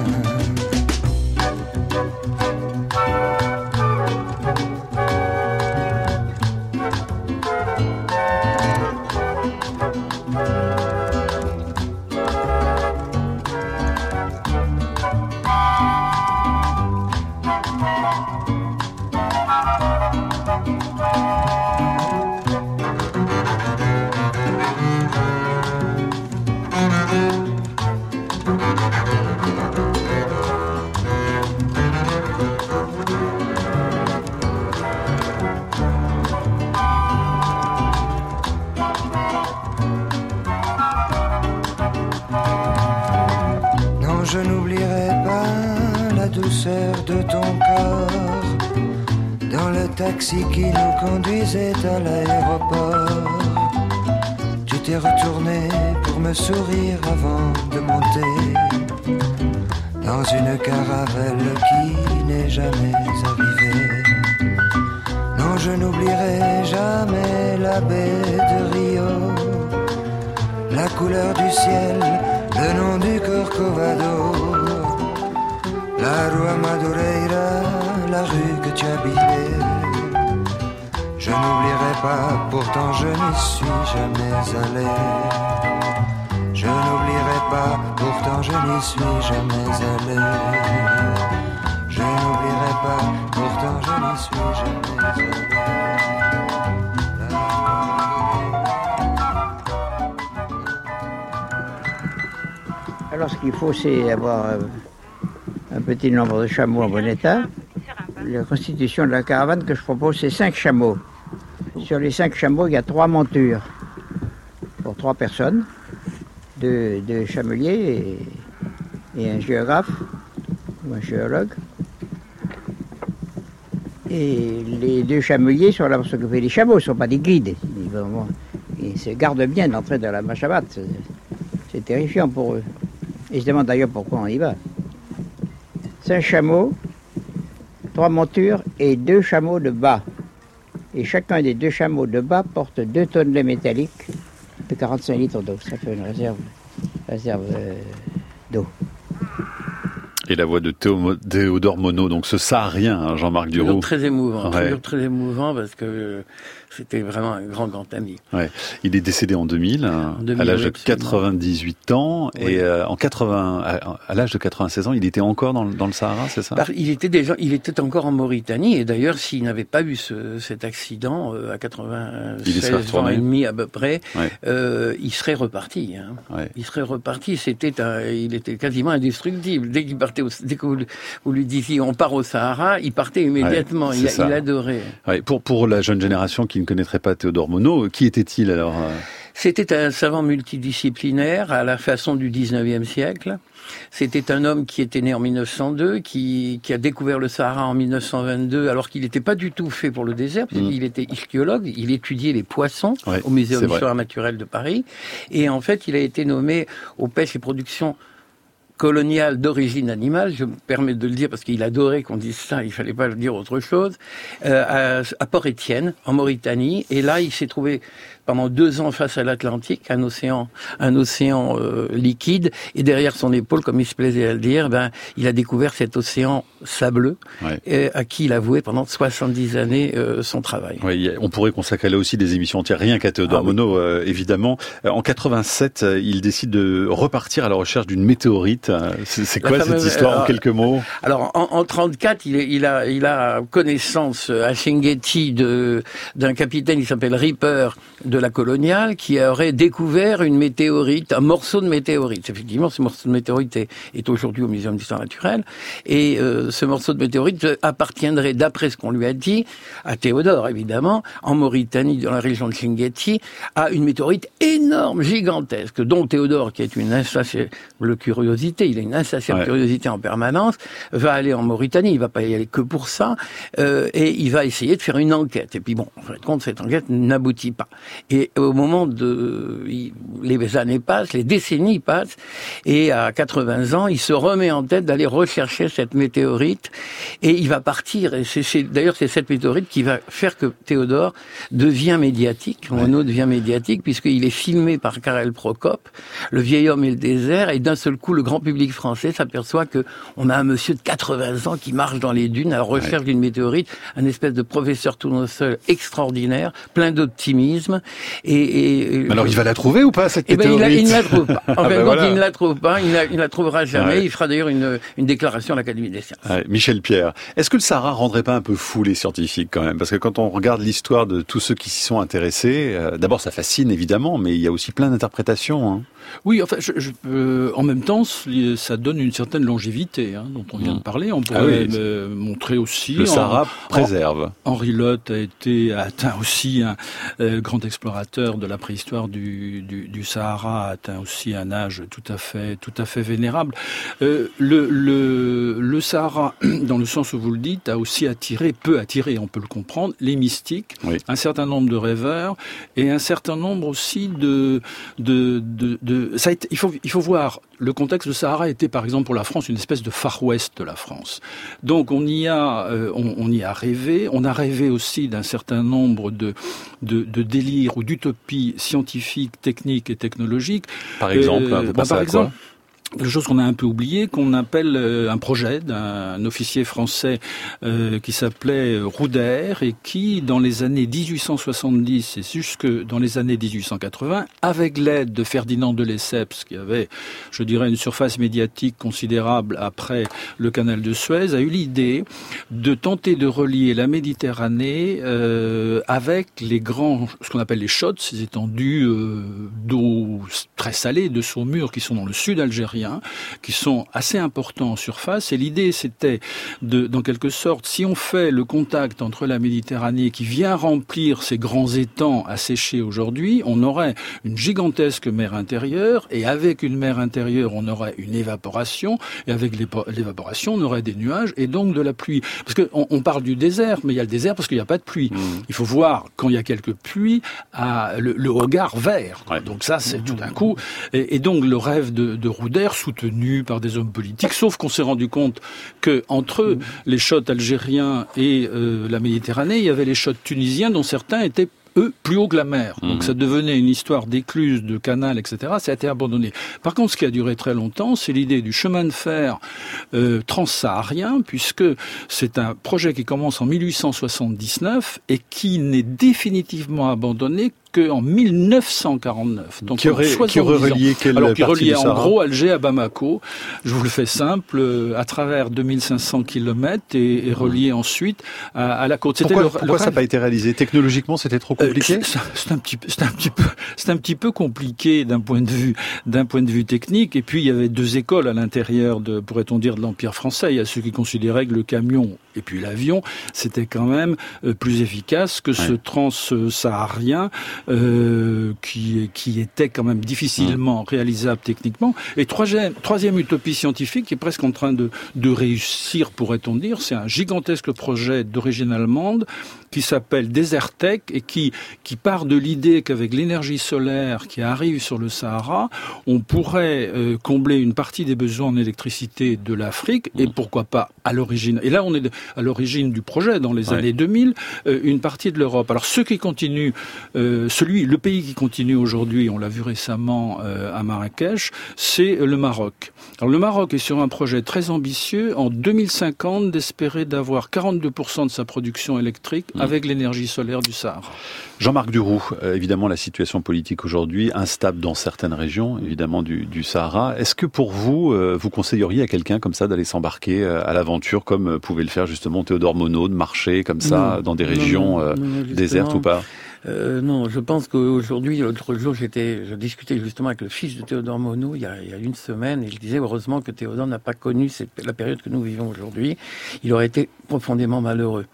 Speaker 13: Je n'oublierai pas la douceur de ton corps dans le taxi qui nous conduisait à l'aéroport. Tu t'es retourné pour me sourire avant de monter dans une caravelle qui n'est jamais arrivée. Non, je n'oublierai jamais la baie de Rio, la couleur du ciel, le nom du Corcovado, la rue Madureira, la rue que tu habitais. Je n'oublierai pas, pourtant je n'y suis jamais allé. Je n'oublierai pas, pourtant je n'y suis jamais allé. Je n'oublierai pas, pourtant je n'y suis jamais allé.
Speaker 14: Alors ce qu'il faut, c'est avoir un petit nombre de chameaux en bon état. La constitution de la caravane que je propose, c'est cinq chameaux. Sur les cinq chameaux, il y a trois montures pour trois personnes, deux, deux chameliers et, et un géographe ou un géologue. Et les deux chameliers sont là pour s'occuper des chameaux, ils ne sont pas des guides. Ils, vont, ils se gardent bien d'entrer dans la Machabat. C'est, c'est terrifiant pour eux. Ils se demandent d'ailleurs pourquoi on y va. Cinq chameaux, trois montures et deux chameaux de bas. Et chacun des deux chameaux de bas porte deux tonnes de métallique de quarante-cinq litres d'eau. Ça fait une réserve, réserve euh, d'eau.
Speaker 1: Et la voix de Théo, Théodore Monod, donc ce Saharien, hein, Jean-Marc Duroux.
Speaker 5: Toujours très émouvant,
Speaker 1: ouais.
Speaker 5: toujours très émouvant parce que c'était vraiment un grand, grand ami.
Speaker 1: Ouais. Il est décédé en deux mille, en deux mille à l'âge oui, de quatre-vingt-dix-huit ans, oui. et euh, en quatre-vingts, à, à l'âge de quatre-vingt-seize ans, il était encore dans, dans le Sahara, c'est ça?
Speaker 5: Il était déjà, il était encore en Mauritanie, et d'ailleurs, s'il n'avait pas eu ce, cet accident euh, à quatre-vingt-seize ans et demi à peu près, ouais. euh, il serait reparti. Hein. Ouais. Il serait reparti. C'était, un, il était quasiment indestructible. Dès qu'il partait, au, dès que vous, vous lui disiez on part au Sahara, il partait immédiatement. Ouais, il, il adorait.
Speaker 1: Ouais. Pour pour la jeune génération qui ne connaîtrait pas Théodore Monod, qui était-il alors?
Speaker 5: C'était un savant multidisciplinaire à la façon du dix-neuvième siècle. C'était un homme qui était né en mille neuf cent deux, qui, qui a découvert le Sahara en mille neuf cent vingt-deux, alors qu'il n'était pas du tout fait pour le désert, parce mmh. qu'il était ichthyologue, il étudiait les poissons ouais, au Muséum d'histoire naturelle de Paris, et en fait, il a été nommé aux pêches et productions coloniales d'origine animale, je me permets de le dire parce qu'il adorait qu'on dise ça, il fallait pas le dire autre chose, euh, à, à Port-Étienne, en Mauritanie, et là, il s'est trouvé pendant deux ans face à l'Atlantique, un océan, un océan euh, liquide, et derrière son épaule, comme il se plaisait à le dire, ben, il a découvert cet océan sableux, ouais. et, à qui il a voué pendant soixante-dix années euh, son travail.
Speaker 1: Oui, on pourrait consacrer là aussi des émissions entières, rien qu'à Théodore ah, Monod, oui. euh, évidemment. En quatre-vingt-sept, il décide de repartir à la recherche d'une météorite. C'est, c'est quoi fameuse, cette histoire, alors, en quelques mots?
Speaker 5: Alors, en, en trente-quatre, il, est, il, a, il a connaissance à Chinguetti de, d'un capitaine qui s'appelle Ripper, de la coloniale qui aurait découvert une météorite, un morceau de météorite. Effectivement, ce morceau de météorite est, est aujourd'hui au Muséum d'histoire naturelle. Et euh, ce morceau de météorite appartiendrait, d'après ce qu'on lui a dit, à Théodore, évidemment, en Mauritanie, dans la région de Chinguetti, à une météorite énorme, gigantesque, dont Théodore, qui est une insatiable curiosité, il a une insatiable ouais. curiosité en permanence, va aller en Mauritanie. Il va pas y aller que pour ça, euh, et il va essayer de faire une enquête. Et puis bon, en fait, compte, cette enquête n'aboutit pas. Et au moment de... Il, les années passent, les décennies passent, et à quatre-vingts ans, il se remet en tête d'aller rechercher cette météorite, et il va partir, et c'est, c'est d'ailleurs c'est cette météorite qui va faire que Théodore devient médiatique, ouais. Monod devient médiatique, puisqu'il est filmé par Karel Procope, Le vieil homme et le désert, et d'un seul coup, le grand public français s'aperçoit que on a un monsieur de quatre-vingts ans qui marche dans les dunes à la recherche ouais. d'une météorite, un espèce de professeur tournesol extraordinaire, plein d'optimisme, et... et, et
Speaker 1: alors, il va la trouver ou pas, cette
Speaker 5: eh ben,
Speaker 1: météorite?
Speaker 5: Il ne la trouve pas. En
Speaker 1: ah
Speaker 5: fin de
Speaker 1: ben
Speaker 5: compte,
Speaker 1: voilà.
Speaker 5: il ne la trouve pas, il ne la trouvera jamais,
Speaker 1: ouais.
Speaker 5: il fera d'ailleurs une, une déclaration à l'Académie des sciences.
Speaker 1: Ouais. Michel Pierre, est-ce que le Sahara rendrait pas un peu fou les scientifiques quand même? Parce que quand on regarde l'histoire de tous ceux qui s'y sont intéressés, euh, d'abord ça fascine évidemment, mais il y a aussi plein d'interprétations. Hein.
Speaker 4: Oui, enfin, je, je, euh, en même temps, ça donne une certaine longévité, hein, dont on vient de parler. On pourrait ah oui, euh, montrer aussi...
Speaker 1: Le Sahara
Speaker 4: en,
Speaker 1: préserve.
Speaker 4: En, Henri Lotte a été a atteint aussi un euh, grand explorateur de la préhistoire du, du, du Sahara, a atteint aussi un âge tout à fait, tout à fait vénérable. Euh, le, le, le Sahara, dans le sens où vous le dites, a aussi attiré, peut attirer, on peut le comprendre, les mystiques, oui. un certain nombre de rêveurs et un certain nombre aussi de... de, de, de ça a été, il, faut, il faut voir, le contexte de Sahara était par exemple pour la France une espèce de Far West de la France. Donc on y a, euh, on, on y a rêvé, on a rêvé aussi d'un certain nombre de, de, de délires ou d'utopies scientifiques, techniques et technologiques.
Speaker 1: Par exemple, euh, vous
Speaker 4: bah,
Speaker 1: pensez
Speaker 4: par
Speaker 1: à
Speaker 4: exemple,
Speaker 1: quoi?
Speaker 4: Quelque chose qu'on a un peu oublié, qu'on appelle euh, un projet d'un officier français euh, qui s'appelait Rouder et qui, dans les années dix-huit cent soixante-dix et jusque dans les années dix-huit cent quatre-vingts, avec l'aide de Ferdinand de Lesseps, qui avait, je dirais, une surface médiatique considérable après le canal de Suez, a eu l'idée de tenter de relier la Méditerranée euh, avec les grands, ce qu'on appelle les chauds, ces étendues euh, d'eau très salée, de saumure qui sont dans le sud algérien, qui sont assez importants en surface. Et l'idée, c'était de, dans quelque sorte, si on fait le contact entre la Méditerranée qui vient remplir ces grands étangs asséchés aujourd'hui, on aurait une gigantesque mer intérieure, et avec une mer intérieure, on aurait une évaporation, et avec l'évaporation, on aurait des nuages, et donc de la pluie. Parce qu'on on parle du désert, mais il y a le désert parce qu'il n'y a pas de pluie. Mmh. Il faut voir, quand il y a quelques pluies, à le, le regard vert. Ouais. Donc ça, c'est mmh. tout d'un coup. Et, et donc, le rêve de, de Rouder, soutenu par des hommes politiques, sauf qu'on s'est rendu compte que entre eux, les choughs algériens et euh, la Méditerranée, il y avait les choughs tunisiens dont certains étaient eux, plus haut que la mer. Mmh. Donc ça devenait une histoire d'écluses, de canal, et cetera. Ça a été abandonné. Par contre, ce qui a duré très longtemps, c'est l'idée du chemin de fer euh, transsaharien, puisque c'est un projet qui commence en mille huit cent soixante-dix-neuf et qui n'est définitivement abandonné qu'en mille neuf cent quarante-neuf. Donc,
Speaker 1: qui aurait, qui aurait relié quelle
Speaker 4: Alors, qui reliait en
Speaker 1: Sahara
Speaker 4: gros Alger à Bamako. Je vous le fais simple, euh, à travers deux mille cinq cents kilomètres et, et relié mmh. ensuite à, à la côte.
Speaker 1: C'était pourquoi le, pourquoi le ça n'a pas été réalisé? Technologiquement, c'était trop compliqué?
Speaker 4: euh, C'est un petit peu, c'est un petit peu, c'est un petit peu compliqué d'un point de vue, d'un point de vue technique. Et puis, il y avait deux écoles à l'intérieur de, pourrait-on dire, de l'Empire français. Il y a ceux qui considéraient que le camion et puis l'avion, c'était quand même euh, plus efficace que ouais. ce trans-saharien euh, qui, qui était quand même difficilement mmh. réalisable techniquement. Et troisième, troisième utopie scientifique qui est presque en train de, de réussir, pourrait-on dire, c'est un gigantesque projet d'origine allemande qui s'appelle Desertec et qui, qui part de l'idée qu'avec l'énergie solaire qui arrive sur le Sahara, on pourrait euh, combler une partie des besoins en électricité de l'Afrique et pourquoi pas à l'origine. Et là, on est à l'origine du projet, dans les ouais. années deux mille, euh, une partie de l'Europe. Alors, ceux qui continuent, euh, celui, le pays qui continue aujourd'hui, on l'a vu récemment euh, à Marrakech, c'est le Maroc. Alors, le Maroc est sur un projet très ambitieux, en deux mille cinquante, d'espérer d'avoir quarante-deux pour cent de sa production électrique mmh. avec l'énergie solaire du Sahara.
Speaker 1: Jean-Marc Duroux, euh, évidemment, la situation politique aujourd'hui, instable dans certaines régions, évidemment, du, du Sahara. Est-ce que pour vous, euh, vous conseilleriez à quelqu'un comme ça d'aller s'embarquer euh, à l'aventure, comme euh, pouvait le faire justement Théodore Monod, de marcher comme ça, non, dans des régions non, non, euh, désertes ou pas?
Speaker 5: Euh, non, je pense qu'aujourd'hui, l'autre jour, j'étais, je discutais justement avec le fils de Théodore Monod il y a, il y a une semaine, et je disais heureusement que Théodore n'a pas connu cette, la période que nous vivons aujourd'hui. Il aurait été profondément malheureux.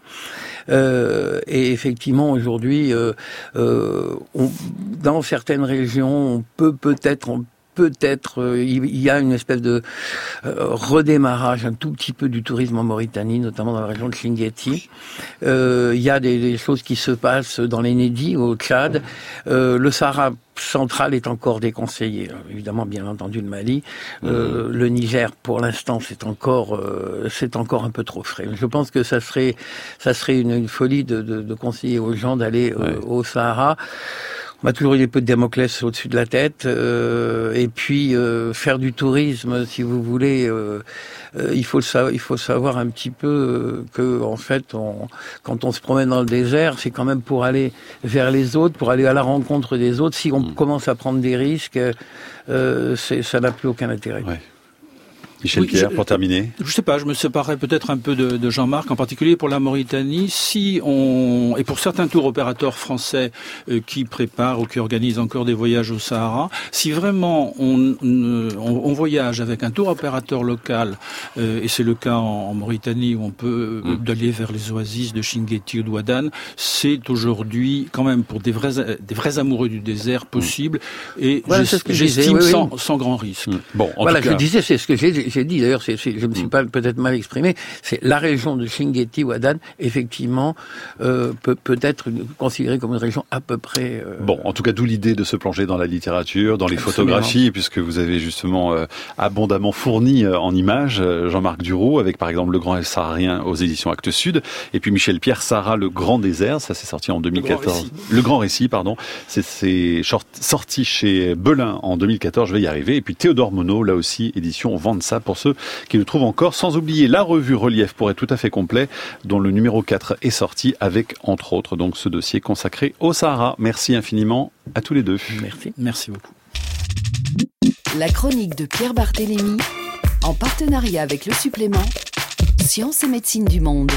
Speaker 5: Euh, et effectivement, aujourd'hui, euh, euh, on, dans certaines régions, on peut peut-être... On Peut-être euh, il y a une espèce de euh, redémarrage un tout petit peu du tourisme en Mauritanie, notamment dans la région de Chinguetti. Euh, il y a des, des choses qui se passent dans les Nédis, au Tchad. Euh, le Sahara central est encore déconseillé. Alors, évidemment, bien entendu, le Mali. Euh, mmh. Le Niger, pour l'instant, c'est encore, euh, c'est encore un peu trop frais. Je pense que ça serait, ça serait une, une folie de, de, de conseiller aux gens d'aller euh, ouais. au Sahara. On a toujours eu des peu de Damoclès au-dessus de la tête, euh, et puis euh, faire du tourisme, si vous voulez, euh, euh, il faut le savoir, il faut savoir un petit peu euh, que en fait, on, quand on se promène dans le désert, c'est quand même pour aller vers les autres, pour aller à la rencontre des autres. Si on mmh. commence à prendre des risques, euh, c'est, ça n'a plus aucun intérêt.
Speaker 1: Ouais. Michel oui, Pierre, je, pour terminer.
Speaker 4: Je sais pas, je me séparerais peut-être un peu de, de Jean-Marc, en particulier pour la Mauritanie. Si on, et pour certains tours opérateurs français euh, qui préparent ou qui organisent encore des voyages au Sahara, si vraiment on, on, on voyage avec un tour opérateur local, euh, et c'est le cas en, en Mauritanie où on peut mmh. d'aller vers les oasis de Chinguetti ou de Ouadane, c'est aujourd'hui quand même pour des vrais, des vrais amoureux du désert possible, mmh. et voilà, j'estime oui, oui. sans, sans grand risque. Mmh.
Speaker 5: Bon, en voilà, tout cas, je disais, c'est ce que j'ai dit. J'ai dit d'ailleurs, c'est, c'est, je me suis pas peut-être mal exprimé, c'est la région de Chinguetti Ouadane, effectivement, euh, peut peut-être considérée comme une région à peu près. Euh...
Speaker 1: Bon, en tout cas, d'où l'idée de se plonger dans la littérature, dans les Absolument. photographies, puisque vous avez justement euh, abondamment fourni euh, en images euh, Jean-Marc Duroux, avec par exemple Le Grand Saharien aux éditions Actes Sud, et puis Michel Pierre Sahara, Le Grand Désert, ça s'est sorti en deux mille quatorze. Le Grand Récit, Le Grand Récit pardon, c'est, c'est sorti chez Belin en deux mille quatorze. Je vais y arriver. Et puis Théodore Monod, là aussi, édition Vendre-ça pour ceux qui le trouvent encore, sans oublier la revue Relief pour être tout à fait complet, dont le numéro quatre est sorti avec, entre autres, donc ce dossier consacré au Sahara. Merci infiniment à tous les deux.
Speaker 5: Merci.
Speaker 4: Merci beaucoup.
Speaker 3: La chronique de Pierre Barthélémy, en partenariat avec le supplément Sciences et Médecine du Monde.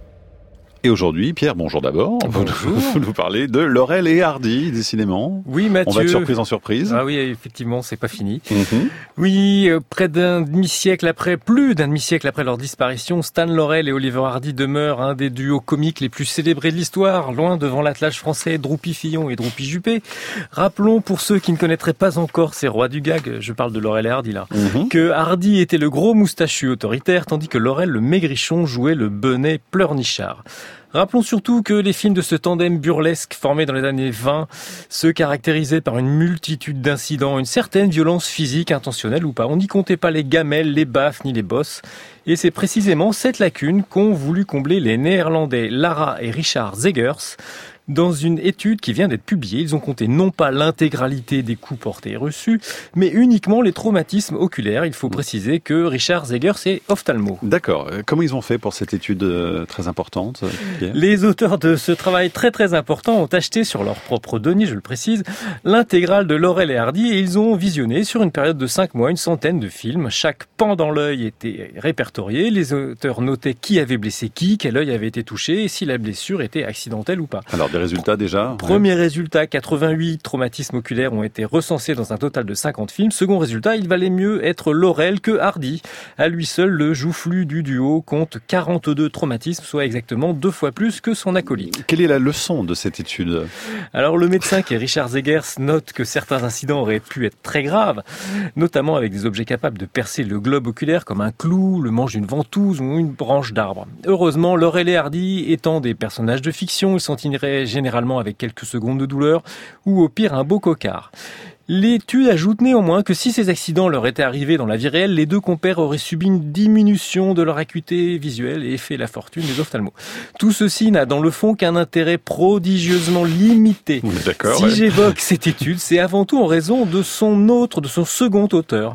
Speaker 1: Et aujourd'hui, Pierre, bonjour d'abord.
Speaker 15: Bonjour.
Speaker 1: Vous nous parlez de Laurel et Hardy, décidément.
Speaker 15: Oui, Mathieu.
Speaker 1: On va de surprise en surprise.
Speaker 15: Ah oui, effectivement, c'est pas fini.
Speaker 1: Mm-hmm.
Speaker 15: Oui, près d'un demi-siècle après, plus d'un demi-siècle après leur disparition, Stan Laurel et Oliver Hardy demeurent un des duos comiques les plus célébrés de l'histoire, loin devant l'attelage français Droupi Fillon et Droupi Juppé. Rappelons, pour ceux qui ne connaîtraient pas encore ces rois du gag, je parle de Laurel et Hardy là, mm-hmm. que Hardy était le gros moustachu autoritaire, tandis que Laurel, le maigrichon, jouait le benet pleurnichard. Rappelons surtout que les films de ce tandem burlesque formé dans les années vingt se caractérisaient par une multitude d'incidents, une certaine violence physique, intentionnelle ou pas. On n'y comptait pas les gamelles, les baffes ni les bosses. Et c'est précisément cette lacune qu'ont voulu combler les Néerlandais Lara et Richard Zegers. Dans une étude qui vient d'être publiée, ils ont compté non pas l'intégralité des coups portés et reçus, mais uniquement les traumatismes oculaires. Il faut préciser que Richard Zegers est ophtalmo.
Speaker 1: D'accord. Comment ils ont fait pour cette étude très importante, Pierre ?
Speaker 15: Les auteurs de ce travail très très important ont acheté sur leur propre denier, je le précise, l'intégrale de Laurel et Hardy et ils ont visionné sur une période de cinq mois une centaine de films. Chaque pan dans l'œil était répertorié. Les auteurs notaient qui avait blessé qui, quel œil avait été touché et si la blessure était accidentelle ou pas.
Speaker 1: Alors, des résultats déjà ?
Speaker 15: Premier
Speaker 1: ouais.
Speaker 15: résultat, quatre-vingt-huit traumatismes oculaires ont été recensés dans un total de cinquante films. Second résultat, il valait mieux être Laurel que Hardy. À lui seul, le joufflu du duo compte quarante-deux traumatismes, soit exactement deux fois plus que son acolyte.
Speaker 1: Quelle est la leçon de cette étude ?
Speaker 15: Alors le médecin qui est Richard Zegers note que certains incidents auraient pu être très graves, notamment avec des objets capables de percer le globe oculaire comme un clou, le manche d'une ventouse ou une branche d'arbre. Heureusement, Laurel et Hardy étant des personnages de fiction, ils s'en tireraient généralement avec quelques secondes de douleur ou au pire un beau cocard. L'étude ajoute néanmoins que si ces accidents leur étaient arrivés dans la vie réelle, les deux compères auraient subi une diminution de leur acuité visuelle et fait la fortune des ophtalmos. Tout ceci n'a dans le fond qu'un intérêt prodigieusement limité.
Speaker 1: D'accord,
Speaker 15: si
Speaker 1: ouais.
Speaker 15: j'évoque cette étude, c'est avant tout en raison de son autre, de son second auteur.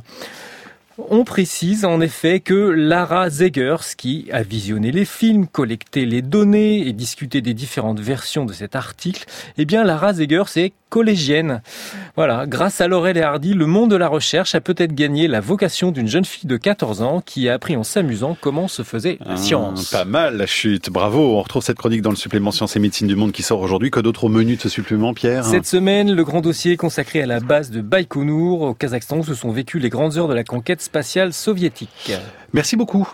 Speaker 15: On précise en effet que Lara Zegers, qui a visionné les films, collecté les données et discuté des différentes versions de cet article, eh bien Lara Zegers est collégienne. Voilà, grâce à Laurel et Hardy, le monde de la recherche a peut-être gagné la vocation d'une jeune fille de quatorze ans qui a appris en s'amusant comment se faisait la
Speaker 1: Ah,
Speaker 15: science.
Speaker 1: pas mal la chute, bravo. On retrouve cette chronique dans le supplément Sciences et Médecine du Monde qui sort aujourd'hui. Que d'autres au menu de ce supplément, Pierre?
Speaker 15: Cette semaine, le grand dossier consacré à la base de Baïkonour au Kazakhstan où se sont vécues les grandes heures de la conquête spatiale soviétique.
Speaker 1: Merci beaucoup.